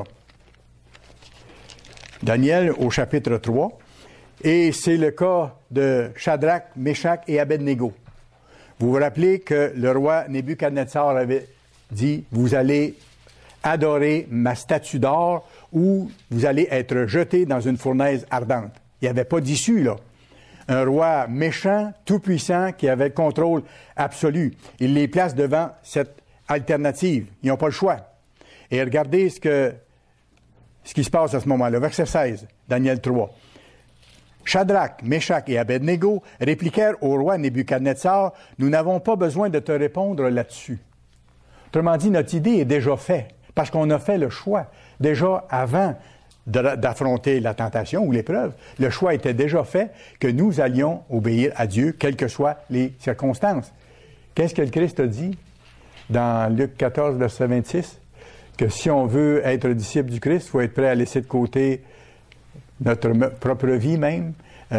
Daniel au chapitre 3. Et c'est le cas de Shadrach, Meshach et Abednego. Vous vous rappelez que le roi Nebuchadnezzar avait dit, vous allez adorer ma statue d'or ou vous allez être jeté dans une fournaise ardente. Il n'y avait pas d'issue, là. Un roi méchant, tout-puissant, qui avait le contrôle absolu. Il les place devant cette alternative. Ils n'ont pas le choix. Et regardez ce qui se passe à ce moment-là. Verset 16, Daniel 3. Shadrach, Meshach et Abednego répliquèrent au roi Nebuchadnezzar, « Nous n'avons pas besoin de te répondre là-dessus. » Autrement dit, notre idée est déjà faite, parce qu'on a fait le choix. Déjà avant d'affronter la tentation ou l'épreuve, le choix était déjà fait que nous allions obéir à Dieu, quelles que soient les circonstances. Qu'est-ce que le Christ a dit dans Luc 14, verset 26? Que si on veut être disciple du Christ, il faut être prêt à laisser de côté notre propre vie même,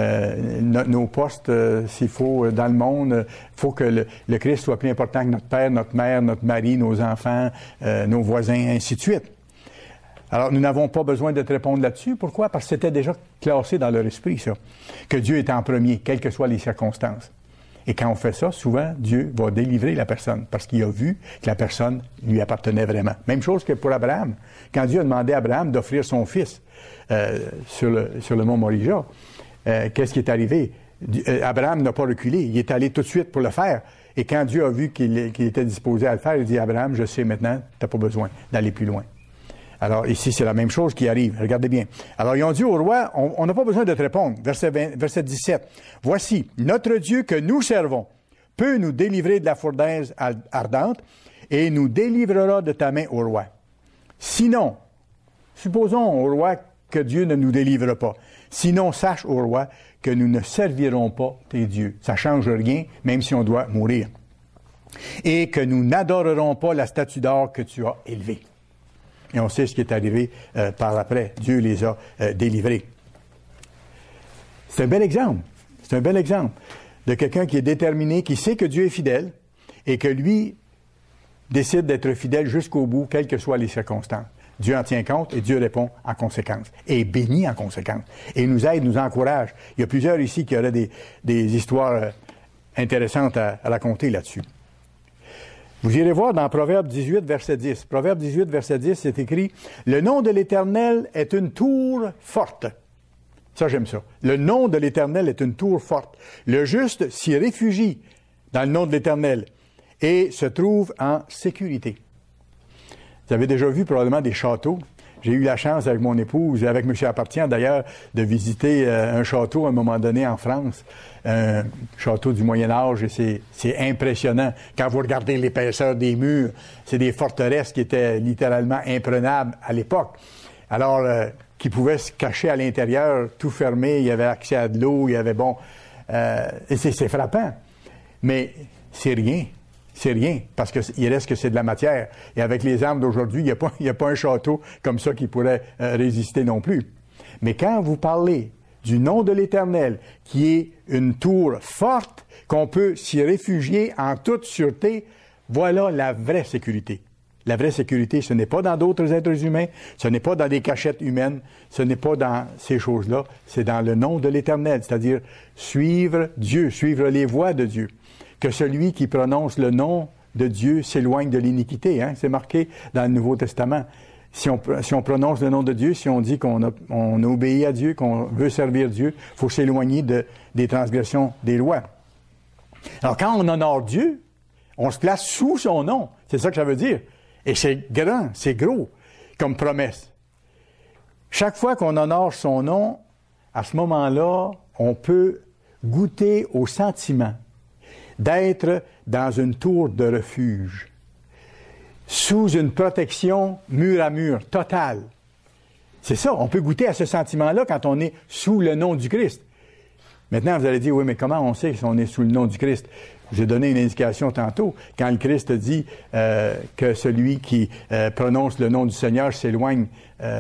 nos postes, s'il faut, dans le monde. Il faut que le Christ soit plus important que notre père, notre mère, notre mari, nos enfants, nos voisins, ainsi de suite. Alors, nous n'avons pas besoin de te répondre là-dessus. Pourquoi? Parce que c'était déjà classé dans leur esprit, ça. Que Dieu est en premier, quelles que soient les circonstances. Et quand on fait ça, souvent, Dieu va délivrer la personne parce qu'il a vu que la personne lui appartenait vraiment. Même chose que pour Abraham. Quand Dieu a demandé à Abraham d'offrir son fils sur le mont Moria, qu'est-ce qui est arrivé? Abraham n'a pas reculé. Il est allé tout de suite pour le faire. Et quand Dieu a vu qu'il était disposé à le faire, il dit à Abraham, je sais maintenant, tu n'as pas besoin d'aller plus loin. Alors, ici, c'est la même chose qui arrive. Regardez bien. Alors, ils ont dit au roi, on n'a pas besoin de te répondre. Verset 17. Voici, notre Dieu que nous servons peut nous délivrer de la fournaise ardente et nous délivrera de ta main au roi. Sinon, supposons au roi que Dieu ne nous délivre pas. Sinon, sache au roi que nous ne servirons pas tes dieux. Ça ne change rien, même si on doit mourir. Et que nous n'adorerons pas la statue d'or que tu as élevée. Et on sait ce qui est arrivé par après. Dieu les a délivrés. C'est un bel exemple. C'est un bel exemple de quelqu'un qui est déterminé, qui sait que Dieu est fidèle et que lui décide d'être fidèle jusqu'au bout, quelles que soient les circonstances. Dieu en tient compte et Dieu répond en conséquence. Et bénit en conséquence. Et nous aide, nous encourage. Il y a plusieurs ici qui auraient des histoires intéressantes à raconter là-dessus. Vous irez voir dans Proverbe 18, verset 10. Proverbe 18, verset 10, c'est écrit « Le nom de l'Éternel est une tour forte. » Ça, j'aime ça. Le nom de l'Éternel est une tour forte. Le juste s'y réfugie dans le nom de l'Éternel et se trouve en sécurité. Vous avez déjà vu probablement des châteaux. J'ai eu la chance avec mon épouse, avec M. Appartient d'ailleurs, de visiter un château à un moment donné en France, un château du Moyen-Âge, et c'est impressionnant. Quand vous regardez l'épaisseur des murs, c'est des forteresses qui étaient littéralement imprenables à l'époque. Alors, qui pouvaient se cacher à l'intérieur, tout fermé, il y avait accès à de l'eau, il y avait et c'est frappant. Mais c'est rien. C'est rien, parce qu'il reste que c'est de la matière. Et avec les armes d'aujourd'hui, il n'y a pas un château comme ça qui pourrait résister non plus. Mais quand vous parlez du nom de l'Éternel, qui est une tour forte, qu'on peut s'y réfugier en toute sûreté, voilà la vraie sécurité. La vraie sécurité, ce n'est pas dans d'autres êtres humains, ce n'est pas dans des cachettes humaines, ce n'est pas dans ces choses-là, c'est dans le nom de l'Éternel, c'est-à-dire suivre Dieu, suivre les voies de Dieu. Que celui qui prononce le nom de Dieu s'éloigne de l'iniquité. Hein? C'est marqué dans le Nouveau Testament. Si on prononce le nom de Dieu, si on dit qu'on obéit à Dieu, qu'on veut servir Dieu, il faut s'éloigner des transgressions des lois. Alors, quand on honore Dieu, on se place sous son nom. C'est ça que ça veut dire. Et c'est grand, c'est gros comme promesse. Chaque fois qu'on honore son nom, à ce moment-là, on peut goûter au sentiment d'être dans une tour de refuge. sous une protection mur à mur, totale. C'est ça, on peut goûter à ce sentiment-là quand on est sous le nom du Christ. Maintenant, vous allez dire, oui, mais comment on sait si on est sous le nom du Christ? Je vous ai donné une indication tantôt. Quand le Christ dit que celui qui prononce le nom du Seigneur s'éloigne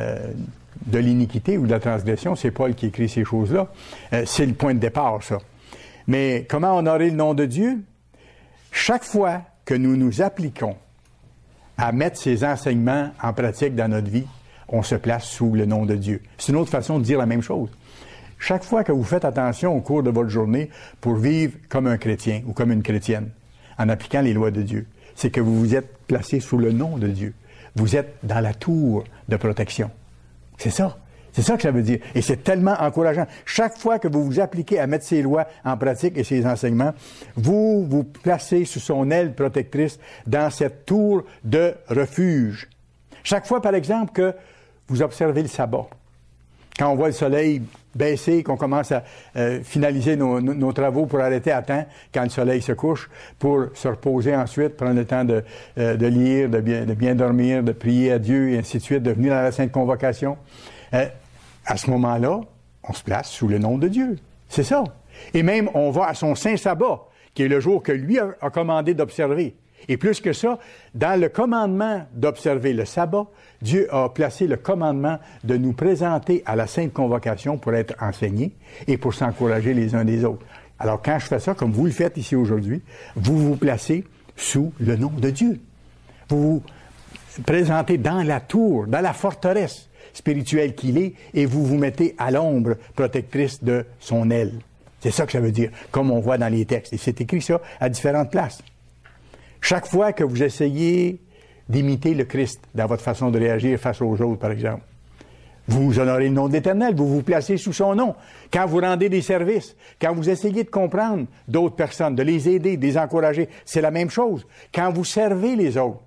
de l'iniquité ou de la transgression, c'est Paul qui écrit ces choses-là. C'est le point de départ, ça. Mais comment honorer le nom de Dieu? Chaque fois que nous nous appliquons à mettre ces enseignements en pratique dans notre vie, on se place sous le nom de Dieu. C'est une autre façon de dire la même chose. Chaque fois que vous faites attention au cours de votre journée pour vivre comme un chrétien ou comme une chrétienne, en appliquant les lois de Dieu, c'est que vous vous êtes placé sous le nom de Dieu. Vous êtes dans la tour de protection. C'est ça. C'est ça que ça veut dire. Et c'est tellement encourageant. Chaque fois que vous vous appliquez à mettre ces lois en pratique et ces enseignements, vous vous placez sous son aile protectrice dans cette tour de refuge. Chaque fois, par exemple, que vous observez le sabbat, quand on voit le soleil baisser, qu'on commence à finaliser nos travaux pour arrêter à temps quand le soleil se couche, pour se reposer ensuite, prendre le temps de lire, de bien dormir, de prier à Dieu et ainsi de suite, de venir à la Sainte Convocation. À ce moment-là, on se place sous le nom de Dieu. C'est ça. Et même, on va à son Saint Sabbat, qui est le jour que lui a commandé d'observer. Et plus que ça, dans le commandement d'observer le sabbat, Dieu a placé le commandement de nous présenter à la Sainte Convocation pour être enseignés et pour s'encourager les uns des autres. Alors, quand je fais ça, comme vous le faites ici aujourd'hui, vous vous placez sous le nom de Dieu. Vous vous présentez dans la tour, dans la forteresse spirituelle qu'il est, et vous vous mettez à l'ombre protectrice de son aile. C'est ça que ça veut dire, comme on voit dans les textes. Et c'est écrit ça à différentes places. Chaque fois que vous essayez d'imiter le Christ dans votre façon de réagir face aux autres, par exemple, vous honorez le nom de l'Éternel, vous vous placez sous son nom. Quand vous rendez des services, quand vous essayez de comprendre d'autres personnes, de les aider, de les encourager, c'est la même chose. Quand vous servez les autres,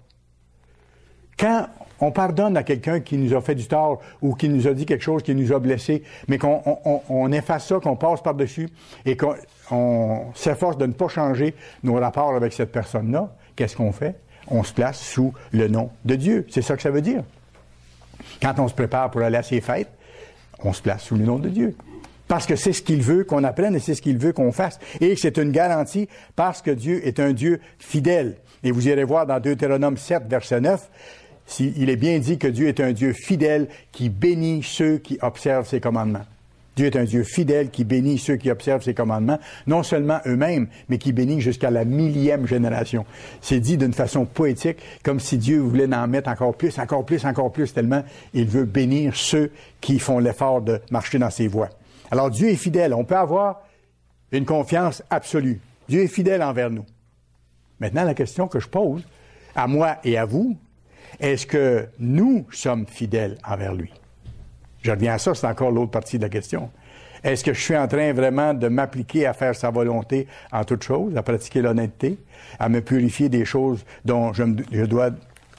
quand on pardonne à quelqu'un qui nous a fait du tort ou qui nous a dit quelque chose qui nous a blessés, mais qu'on efface ça, qu'on passe par-dessus et qu'on s'efforce de ne pas changer nos rapports avec cette personne-là, qu'est-ce qu'on fait? On se place sous le nom de Dieu. C'est ça que ça veut dire. Quand on se prépare pour aller à ses fêtes, on se place sous le nom de Dieu. Parce que c'est ce qu'il veut qu'on apprenne et c'est ce qu'il veut qu'on fasse. Et c'est une garantie parce que Dieu est un Dieu fidèle. Et vous irez voir dans Deutéronome 7, verset 9, il est bien dit que Dieu est un Dieu fidèle qui bénit ceux qui observent ses commandements. Dieu est un Dieu fidèle qui bénit ceux qui observent ses commandements, non seulement eux-mêmes, mais qui bénit jusqu'à la 1000e génération. C'est dit d'une façon poétique, comme si Dieu voulait en mettre encore plus, tellement il veut bénir ceux qui font l'effort de marcher dans ses voies. Alors Dieu est fidèle. On peut avoir une confiance absolue. Dieu est fidèle envers nous. Maintenant, la question que je pose à moi et à vous, est-ce que nous sommes fidèles envers lui? Je reviens à ça, c'est encore l'autre partie de la question. Est-ce que je suis en train vraiment de m'appliquer à faire sa volonté en toutes choses, à pratiquer l'honnêteté, à me purifier des choses dont je me dois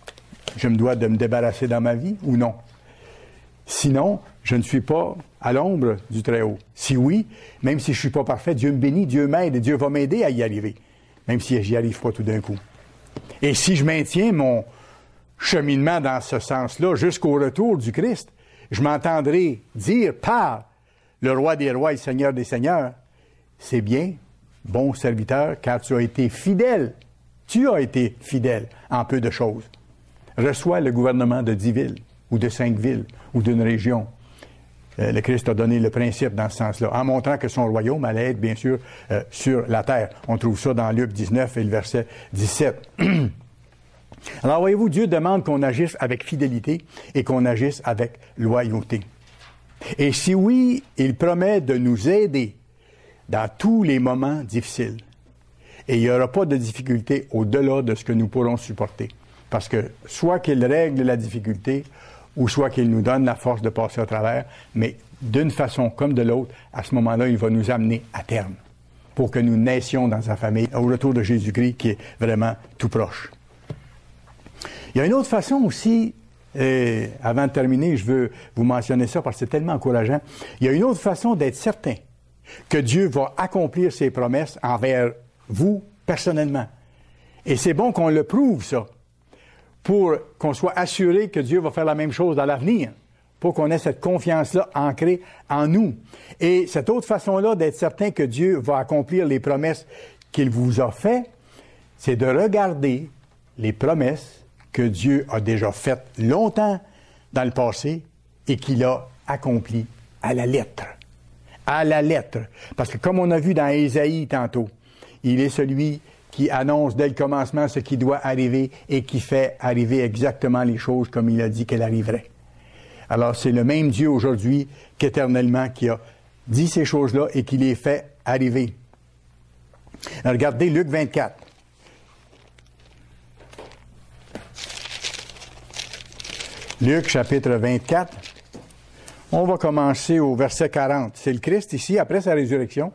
de me débarrasser dans ma vie ou non? Sinon, je ne suis pas à l'ombre du Très-Haut. Si oui, même si je ne suis pas parfait, Dieu me bénit, Dieu m'aide et Dieu va m'aider à y arriver, même si j'y arrive pas tout d'un coup. Et si je maintiens mon cheminement dans ce sens-là jusqu'au retour du Christ, je m'entendrai dire par le roi des rois et le seigneur des seigneurs, c'est bien, bon serviteur, car tu as été fidèle. Tu as été fidèle en peu de choses. Reçois le gouvernement de 10 villes, ou de 5 villes, ou d'une région. Le Christ a donné le principe dans ce sens-là, en montrant que son royaume allait être, bien sûr, sur la terre. On trouve ça dans Luc 19 et le verset 17. Alors, voyez-vous, Dieu demande qu'on agisse avec fidélité et qu'on agisse avec loyauté. Et si oui, il promet de nous aider dans tous les moments difficiles. Et il n'y aura pas de difficulté au-delà de ce que nous pourrons supporter. Parce que soit qu'il règle la difficulté, ou soit qu'il nous donne la force de passer au travers, mais d'une façon comme de l'autre, à ce moment-là, il va nous amener à terme pour que nous naissions dans sa famille au retour de Jésus-Christ qui est vraiment tout proche. Il y a une autre façon aussi, avant de terminer, je veux vous mentionner ça parce que c'est tellement encourageant. Il y a une autre façon d'être certain que Dieu va accomplir ses promesses envers vous personnellement. Et c'est bon qu'on le prouve, ça. pour qu'on soit assuré que Dieu va faire la même chose dans l'avenir, pour qu'on ait cette confiance-là ancrée en nous. Et cette autre façon-là d'être certain que Dieu va accomplir les promesses qu'il vous a faites, c'est de regarder les promesses que Dieu a déjà faites longtemps dans le passé et qu'il a accomplies à la lettre. À la lettre. Parce que comme on a vu dans Ésaïe tantôt, il est celui qui annonce dès le commencement ce qui doit arriver et qui fait arriver exactement les choses comme il a dit qu'elles arriveraient. Alors c'est le même Dieu aujourd'hui qu'éternellement qui a dit ces choses-là et qui les fait arriver. Alors, regardez Luc 24. Luc chapitre 24. On va commencer au verset 40. C'est le Christ ici, après sa résurrection,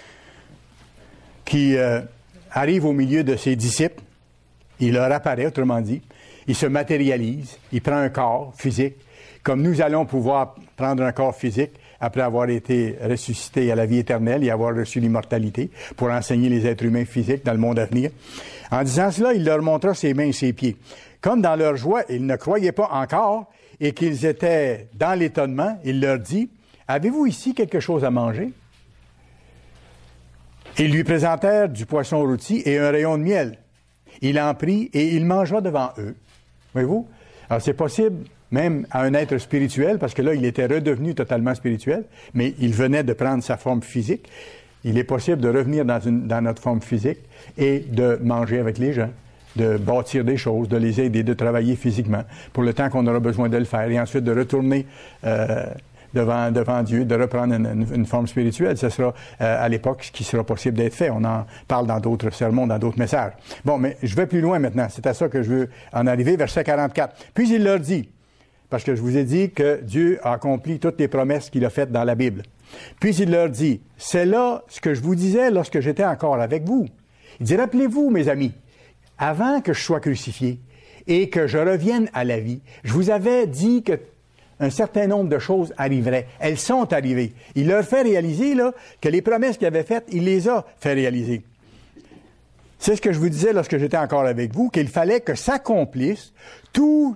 qui arrive au milieu de ses disciples. Il leur apparaît, autrement dit. Il se matérialise. Il prend un corps physique, comme nous allons pouvoir prendre un corps physique après avoir été ressuscités à la vie éternelle et avoir reçu l'immortalité pour enseigner les êtres humains physiques dans le monde à venir. En disant cela, il leur montra ses mains et ses pieds. Comme dans leur joie, ils ne croyaient pas encore et qu'ils étaient dans l'étonnement, il leur dit, « Avez-vous ici quelque chose à manger? » Ils lui présentèrent du poisson rôti et un rayon de miel. Il en prit et il mangea devant eux. Voyez-vous? Alors c'est possible même à un être spirituel, parce que là, il était redevenu totalement spirituel, mais il venait de prendre sa forme physique. Il est possible de revenir dans notre forme physique et de manger avec les gens, de bâtir des choses, de les aider, de travailler physiquement pour le temps qu'on aura besoin de le faire, et ensuite de retourner devant Dieu, de reprendre une forme spirituelle. Ce sera à l'époque ce qui sera possible d'être fait. On en parle dans d'autres sermons, dans d'autres messages. Bon, mais je vais plus loin maintenant. C'est à ça que je veux en arriver, verset 44. Puis il leur dit, parce que je vous ai dit que Dieu a accompli toutes les promesses qu'il a faites dans la Bible. Puis il leur dit, c'est là ce que je vous disais lorsque j'étais encore avec vous. Il dit, rappelez-vous, mes amis, avant que je sois crucifié et que je revienne à la vie, je vous avais dit que un certain nombre de choses arriveraient. Elles sont arrivées. Il leur fait réaliser là, que les promesses qu'il avait faites, il les a fait réaliser. C'est ce que je vous disais lorsque j'étais encore avec vous, qu'il fallait que s'accomplisse tout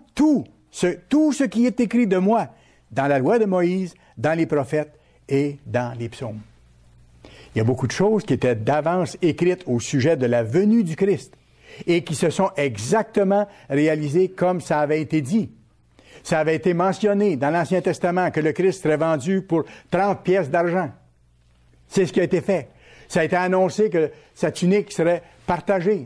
ce qui est écrit de moi dans la loi de Moïse, dans les prophètes et dans les psaumes. Il y a beaucoup de choses qui étaient d'avance écrites au sujet de la venue du Christ et qui se sont exactement réalisées comme ça avait été dit. Ça avait été mentionné dans l'Ancien Testament que le Christ serait vendu pour 30 pièces d'argent. C'est ce qui a été fait. Ça a été annoncé que sa tunique serait partagée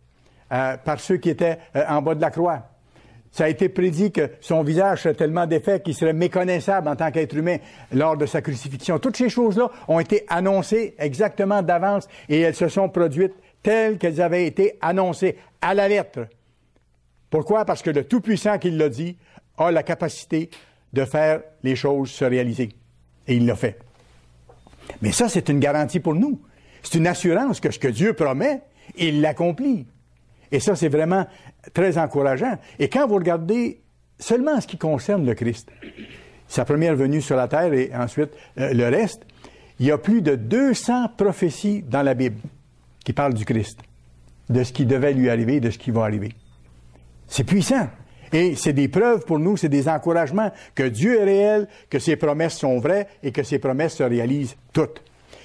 par ceux qui étaient en bas de la croix. Ça a été prédit que son visage serait tellement défait qu'il serait méconnaissable en tant qu'être humain lors de sa crucifixion. Toutes ces choses-là ont été annoncées exactement d'avance et elles se sont produites telles qu'elles avaient été annoncées à la lettre. Pourquoi? Parce que le Tout-Puissant qui l'a dit a la capacité de faire les choses se réaliser. Et il l'a fait. Mais ça, c'est une garantie pour nous. C'est une assurance que ce que Dieu promet, il l'accomplit. Et ça, c'est vraiment très encourageant. Et quand vous regardez seulement en ce qui concerne le Christ, sa première venue sur la terre et ensuite le reste, il y a plus de 200 prophéties dans la Bible qui parlent du Christ, de ce qui devait lui arriver et de ce qui va arriver. C'est puissant. Et c'est des preuves pour nous, c'est des encouragements que Dieu est réel, que ses promesses sont vraies et que ses promesses se réalisent toutes.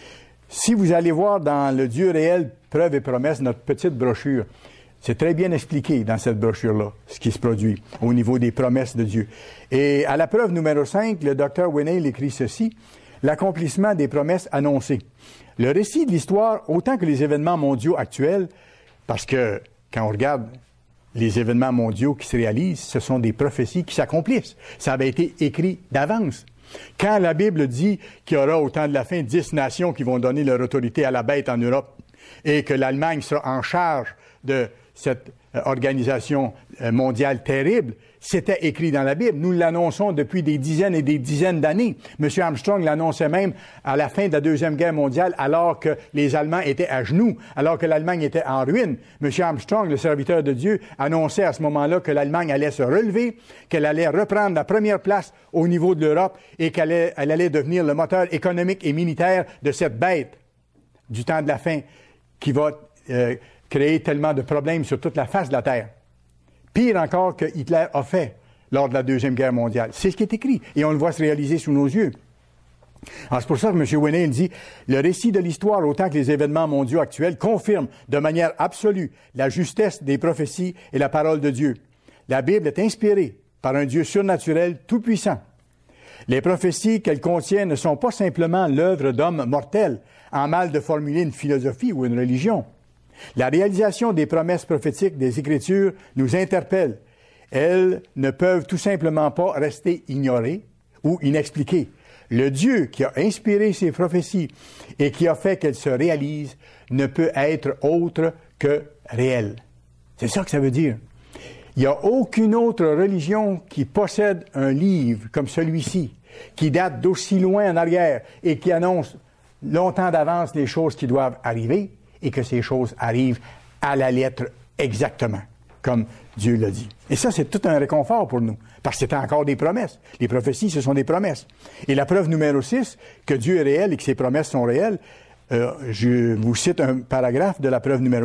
Si vous allez voir dans le Dieu réel, preuves et promesses, notre petite brochure, c'est très bien expliqué dans cette brochure-là, ce qui se produit au niveau des promesses de Dieu. Et à la preuve numéro 5, le Dr. Winnail écrit ceci, l'accomplissement des promesses annoncées. Le récit de l'histoire, autant que les événements mondiaux actuels, parce que quand on regarde les événements mondiaux qui se réalisent, ce sont des prophéties qui s'accomplissent. Ça avait été écrit d'avance. Quand la Bible dit qu'il y aura au temps de la fin 10 nations qui vont donner leur autorité à la bête en Europe et que l'Allemagne sera en charge de cette organisation mondiale terrible, c'était écrit dans la Bible. Nous l'annonçons depuis des dizaines et des dizaines d'années. M. Armstrong l'annonçait même à la fin de la Deuxième Guerre mondiale, alors que les Allemands étaient à genoux, alors que l'Allemagne était en ruine. M. Armstrong, le serviteur de Dieu, annonçait à ce moment-là que l'Allemagne allait se relever, qu'elle allait reprendre la première place au niveau de l'Europe et qu'elle allait devenir le moteur économique et militaire de cette bête du temps de la fin qui va créer tellement de problèmes sur toute la face de la terre. Pire encore que Hitler a fait lors de la Deuxième Guerre mondiale. C'est ce qui est écrit, et on le voit se réaliser sous nos yeux. Alors c'est pour ça que M. Winne dit « Le récit de l'histoire, autant que les événements mondiaux actuels, confirme de manière absolue la justesse des prophéties et la parole de Dieu. La Bible est inspirée par un Dieu surnaturel tout-puissant. Les prophéties qu'elle contient ne sont pas simplement l'œuvre d'hommes mortels en mal de formuler une philosophie ou une religion. La réalisation des promesses prophétiques des Écritures nous interpelle. Elles ne peuvent tout simplement pas rester ignorées ou inexpliquées. Le Dieu qui a inspiré ces prophéties et qui a fait qu'elles se réalisent ne peut être autre que réel. » C'est ça que ça veut dire. Il n'y a aucune autre religion qui possède un livre comme celui-ci, qui date d'aussi loin en arrière et qui annonce longtemps d'avance les choses qui doivent arriver et que ces choses arrivent à la lettre exactement, comme Dieu l'a dit. Et ça, c'est tout un réconfort pour nous, parce que c'est encore des promesses. Les prophéties, ce sont des promesses. Et la preuve numéro 6, que Dieu est réel et que ses promesses sont réelles, je vous cite un paragraphe de la preuve numéro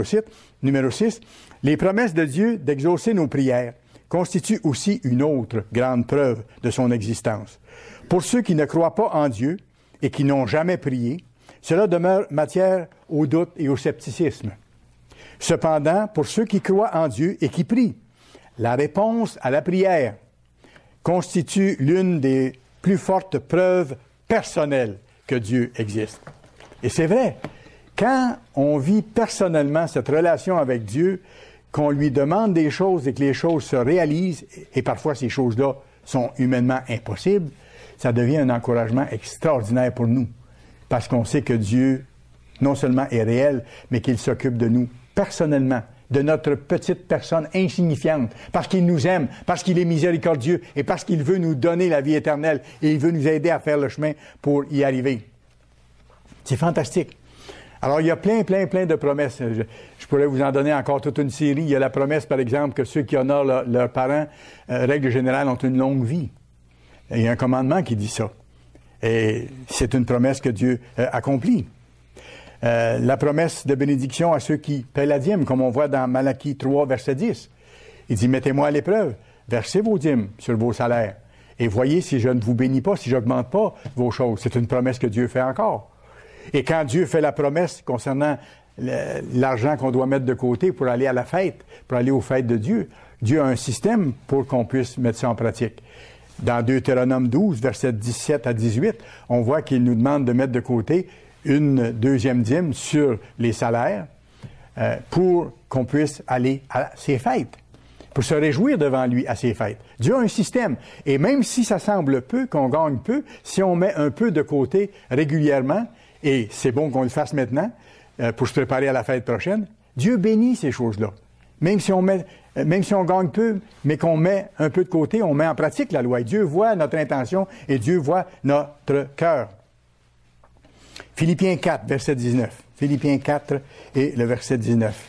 6. Les promesses de Dieu d'exaucer nos prières constituent aussi une autre grande preuve de son existence. Pour ceux qui ne croient pas en Dieu et qui n'ont jamais prié, cela demeure matière au doute et au scepticisme. Cependant, pour ceux qui croient en Dieu et qui prient, la réponse à la prière constitue l'une des plus fortes preuves personnelles que Dieu existe. Et c'est vrai, quand on vit personnellement cette relation avec Dieu, qu'on lui demande des choses et que les choses se réalisent, et parfois ces choses-là sont humainement impossibles, ça devient un encouragement extraordinaire pour nous, parce qu'on sait que Dieu, non seulement est réel, mais qu'il s'occupe de nous personnellement, de notre petite personne insignifiante, parce qu'il nous aime, parce qu'il est miséricordieux et parce qu'il veut nous donner la vie éternelle et il veut nous aider à faire le chemin pour y arriver. C'est fantastique. Alors, il y a plein de promesses. Je pourrais vous en donner encore toute une série. Il y a la promesse, par exemple, que ceux qui honorent leurs parents, règle générale, ont une longue vie. Il y a un commandement qui dit ça. Et c'est une promesse que Dieu accomplit. La promesse de bénédiction à ceux qui paient la dîme, comme on voit dans Malachie 3, verset 10. Il dit, mettez-moi à l'épreuve, versez vos dîmes sur vos salaires, et voyez si je ne vous bénis pas, si je n'augmente pas vos choses. C'est une promesse que Dieu fait encore. Et quand Dieu fait la promesse concernant l'argent qu'on doit mettre de côté pour aller à la fête, pour aller aux fêtes de Dieu, Dieu a un système pour qu'on puisse mettre ça en pratique. Dans Deutéronome 12, versets 17 à 18, on voit qu'il nous demande de mettre de côté une deuxième dîme sur les salaires pour qu'on puisse aller à ses fêtes, pour se réjouir devant lui à ses fêtes. Dieu a un système. Et même si ça semble peu, qu'on gagne peu, si on met un peu de côté régulièrement, et c'est bon qu'on le fasse maintenant pour se préparer à la fête prochaine, Dieu bénit ces choses-là. Même si on gagne peu, mais qu'on met un peu de côté, on met en pratique la loi. Et Dieu voit notre intention et Dieu voit notre cœur. Philippiens 4, verset 19. Philippiens 4 et le verset 19.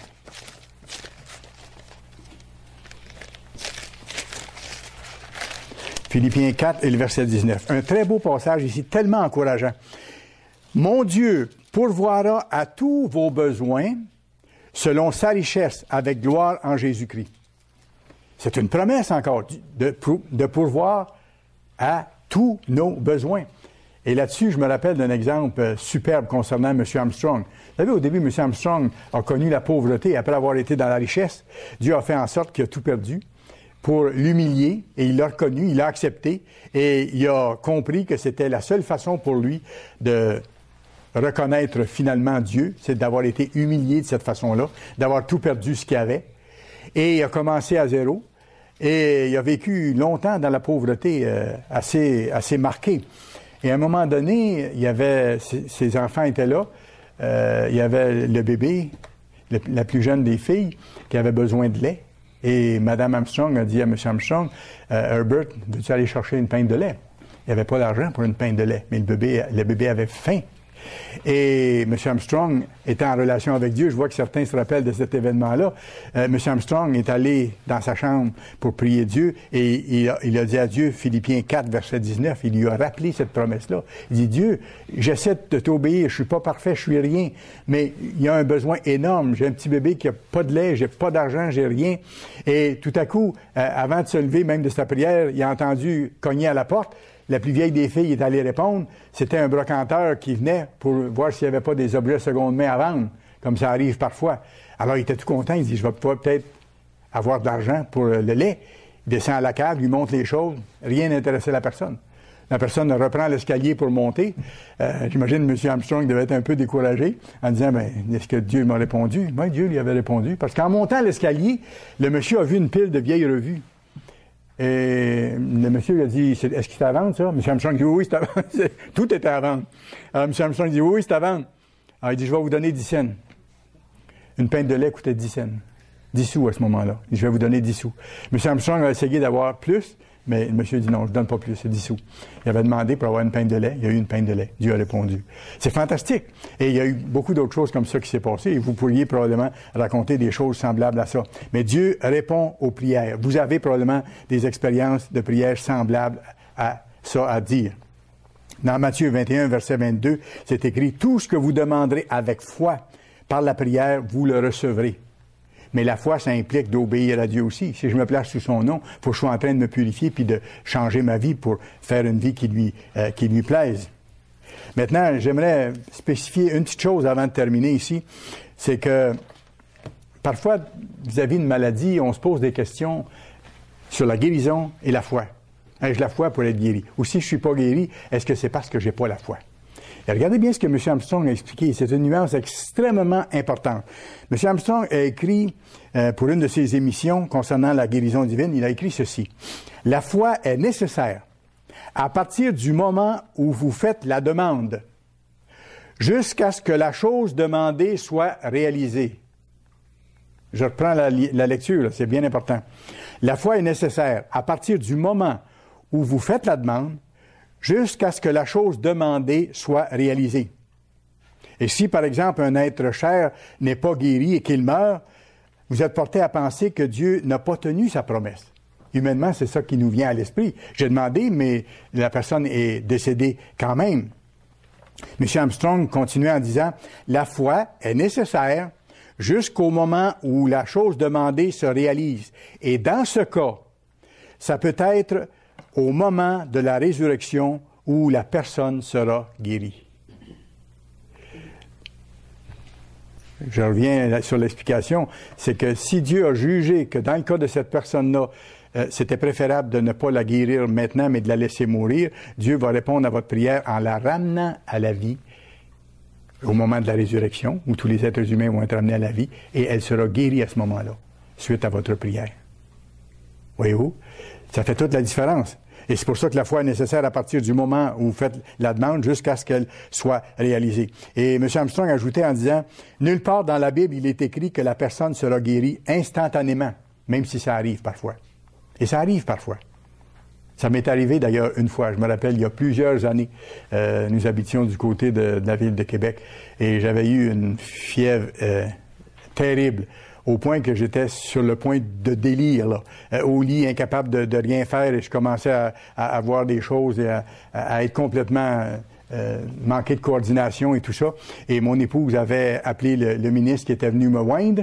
Philippiens 4 et le verset 19. Un très beau passage ici, tellement encourageant. « Mon Dieu pourvoira à tous vos besoins selon sa richesse avec gloire en Jésus-Christ. » C'est une promesse encore de pourvoir à tous nos besoins. Et là-dessus, je me rappelle d'un exemple superbe concernant M. Armstrong. Vous savez, au début, M. Armstrong a connu la pauvreté après avoir été dans la richesse. Dieu a fait en sorte qu'il a tout perdu pour l'humilier, et il l'a reconnu, il l'a accepté, et il a compris que c'était la seule façon pour lui de reconnaître finalement Dieu, c'est d'avoir été humilié de cette façon-là, d'avoir tout perdu ce qu'il avait. Et il a commencé à zéro, et il a vécu longtemps dans la pauvreté assez marquée. Et à un moment donné, il y avait, ses enfants étaient là, il y avait le bébé, la plus jeune des filles, qui avait besoin de lait. Et Mme Armstrong a dit à M. Armstrong, Herbert, veux-tu aller chercher une pinte de lait? Il n'y avait pas d'argent pour une pinte de lait, mais le bébé avait faim. Et M. Armstrong était en relation avec Dieu. Je vois que certains se rappellent de cet événement-là. M. Armstrong est allé dans sa chambre pour prier Dieu et il a dit à Dieu, Philippiens 4, verset 19, il lui a rappelé cette promesse-là. Il dit, Dieu, j'essaie de t'obéir, je suis pas parfait, je suis rien, mais il y a un besoin énorme. J'ai un petit bébé qui a pas de lait, j'ai pas d'argent, j'ai rien. Et tout à coup, avant de se lever même de sa prière, il a entendu cogner à la porte. La plus vieille des filles est allée répondre. C'était un brocanteur qui venait pour voir s'il n'y avait pas des objets seconde main à vendre, comme ça arrive parfois. Alors, il était tout content. Il dit, je vais peut-être avoir de l'argent pour le lait. Il descend à la cave, lui montre les choses. Rien n'intéressait la personne. La personne reprend l'escalier pour monter. J'imagine que M. Armstrong devait être un peu découragé en disant, est-ce que Dieu m'a répondu? Oui, Dieu lui avait répondu. Parce qu'en montant l'escalier, le monsieur a vu une pile de vieilles revues. Et le monsieur lui a dit, est-ce qu'il est à vendre, ça? M. Armstrong dit, oui, c'est à vendre. Tout était à vendre. Alors, M. Armstrong dit, oui, c'est à vendre. Alors, il dit, je vais vous donner 10 cents. Une pinte de lait coûtait 10 cents. 10 sous à ce moment-là. Il dit, je vais vous donner 10 sous. M. Armstrong a essayé d'avoir plus, mais le monsieur dit, non, je ne donne pas plus, c'est 10 sous. Il avait demandé pour avoir une pinte de lait. Il y a eu une pinte de lait. Dieu a répondu. C'est fantastique. Et il y a eu beaucoup d'autres choses comme ça qui s'est passé. Et vous pourriez probablement raconter des choses semblables à ça. Mais Dieu répond aux prières. Vous avez probablement des expériences de prières semblables à ça à dire. Dans Matthieu 21, verset 22, c'est écrit, « Tout ce que vous demanderez avec foi par la prière, vous le recevrez. » Mais la foi, ça implique d'obéir à Dieu aussi. Si je me place sous son nom, il faut que je sois en train de me purifier puis de changer ma vie pour faire une vie qui lui plaise. Maintenant, j'aimerais spécifier une petite chose avant de terminer ici. C'est que parfois, vis-à-vis d'une maladie, on se pose des questions sur la guérison et la foi. Ai-je la foi pour être guéri? Ou si je ne suis pas guéri, est-ce que c'est parce que j'ai pas la foi? Et regardez bien ce que M. Armstrong a expliqué. C'est une nuance extrêmement importante. M. Armstrong a écrit, pour une de ses émissions concernant la guérison divine, il a écrit ceci. « La foi est nécessaire à partir du moment où vous faites la demande, jusqu'à ce que la chose demandée soit réalisée. » Je reprends la lecture, là, c'est bien important. « La foi est nécessaire à partir du moment où vous faites la demande, jusqu'à ce que la chose demandée soit réalisée. Et si, par exemple, un être cher n'est pas guéri et qu'il meurt, vous êtes porté à penser que Dieu n'a pas tenu sa promesse. Humainement, c'est ça qui nous vient à l'esprit. J'ai demandé, mais la personne est décédée quand même. M. Armstrong continuait en disant, « La foi est nécessaire jusqu'au moment où la chose demandée se réalise. Et dans ce cas, ça peut être au moment de la résurrection où la personne sera guérie. » Je reviens sur l'explication. C'est que si Dieu a jugé que dans le cas de cette personne-là, c'était préférable de ne pas la guérir maintenant, mais de la laisser mourir, Dieu va répondre à votre prière en la ramenant à la vie au moment de la résurrection, où tous les êtres humains vont être ramenés à la vie, et elle sera guérie à ce moment-là, suite à votre prière. Voyez-vous? Ça fait toute la différence. Et c'est pour ça que la foi est nécessaire à partir du moment où vous faites la demande jusqu'à ce qu'elle soit réalisée. Et M. Armstrong ajoutait en disant, « Nulle part dans la Bible, il est écrit que la personne sera guérie instantanément, même si ça arrive parfois. » Et ça arrive parfois. Ça m'est arrivé d'ailleurs une fois, je me rappelle, il y a plusieurs années, nous habitions du côté de la ville de Québec, et j'avais eu une fièvre terrible, au point que j'étais sur le point de délire, là, au lit, incapable de rien faire, et je commençais à avoir des choses et à être complètement manqué de coordination et tout ça. Et mon épouse avait appelé le ministre qui était venu me oindre,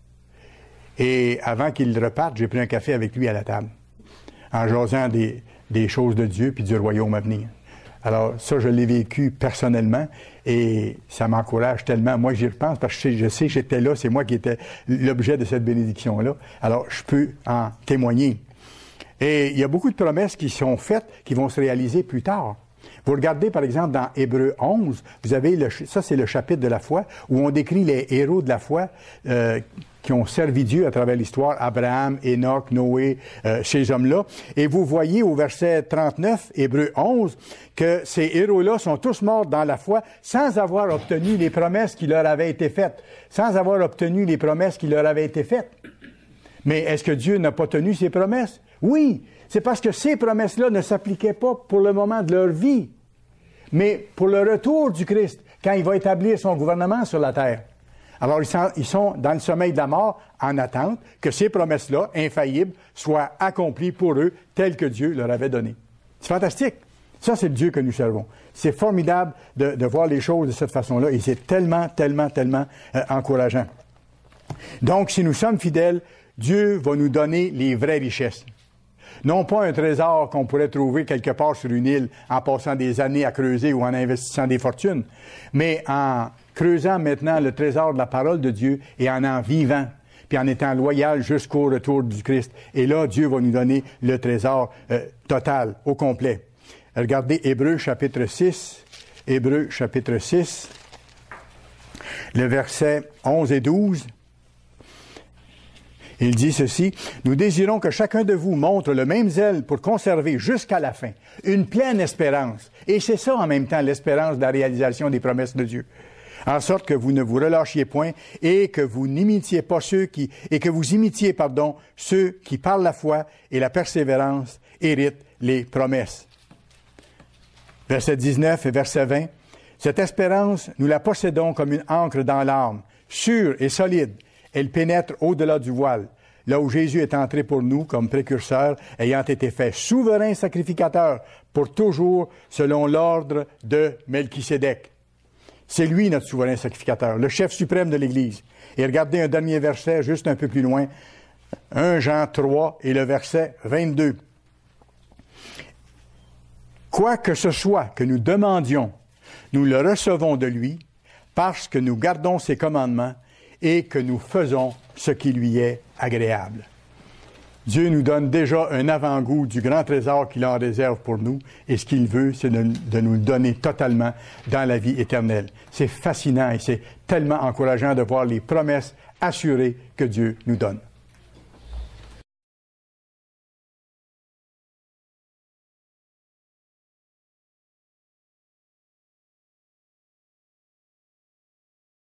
et avant qu'il reparte, j'ai pris un café avec lui à la table, en jasant des choses de Dieu puis du royaume à venir. Alors, ça, je l'ai vécu personnellement et ça m'encourage tellement. Moi, j'y repense parce que je sais que j'étais là, c'est moi qui étais l'objet de cette bénédiction-là. Alors, je peux en témoigner. Et il y a beaucoup de promesses qui sont faites, qui vont se réaliser plus tard. Vous regardez, par exemple, dans Hébreux 11, vous avez ça, c'est le chapitre de la foi, où on décrit les héros de la foi qui ont servi Dieu à travers l'histoire, Abraham, Enoch, Noé, ces hommes-là. Et vous voyez au verset 39, Hébreux 11, que ces héros-là sont tous morts dans la foi sans avoir obtenu les promesses qui leur avaient été faites. Sans avoir obtenu les promesses qui leur avaient été faites. Mais est-ce que Dieu n'a pas tenu ses promesses? Oui, c'est parce que ces promesses-là ne s'appliquaient pas pour le moment de leur vie, mais pour le retour du Christ. quand il va établir son gouvernement sur la terre. Alors, ils sont dans le sommeil de la mort en attente que ces promesses-là, infaillibles, soient accomplies pour eux telles que Dieu leur avait données. C'est fantastique. Ça, c'est le Dieu que nous servons. C'est formidable de voir les choses de cette façon-là et c'est tellement encourageant. Donc, si nous sommes fidèles, Dieu va nous donner les vraies richesses. Non pas un trésor qu'on pourrait trouver quelque part sur une île en passant des années à creuser ou en investissant des fortunes, mais en creusant maintenant le trésor de la parole de Dieu et en vivant, puis en étant loyal jusqu'au retour du Christ. Et là, Dieu va nous donner le trésor total, au complet. Regardez Hébreux chapitre 6, Hébreux chapitre 6, le verset 11 et 12. Il dit ceci, « Nous désirons que chacun de vous montre le même zèle pour conserver jusqu'à la fin une pleine espérance. » Et c'est ça en même temps l'espérance de la réalisation des promesses de Dieu. En sorte que vous ne vous relâchiez point et que vous n'imitiez pas ceux qui par la foi et la persévérance héritent les promesses. Verset 19 et verset 20. « Cette espérance, nous la possédons comme une ancre dans l'âme, sûre et solide. Elle pénètre au-delà du voile, là où Jésus est entré pour nous comme précurseur, ayant été fait souverain sacrificateur pour toujours selon l'ordre de Melchisédek. » C'est lui notre souverain sacrificateur, le chef suprême de l'Église. Et regardez un dernier verset juste un peu plus loin, 1 Jean 3 et le verset 22. « Quoi que ce soit que nous demandions, nous le recevons de lui, parce que nous gardons ses commandements et que nous faisons ce qui lui est agréable. » Dieu nous donne déjà un avant-goût du grand trésor qu'il en réserve pour nous, et ce qu'il veut, c'est de nous le donner totalement dans la vie éternelle. C'est fascinant et c'est tellement encourageant de voir les promesses assurées que Dieu nous donne.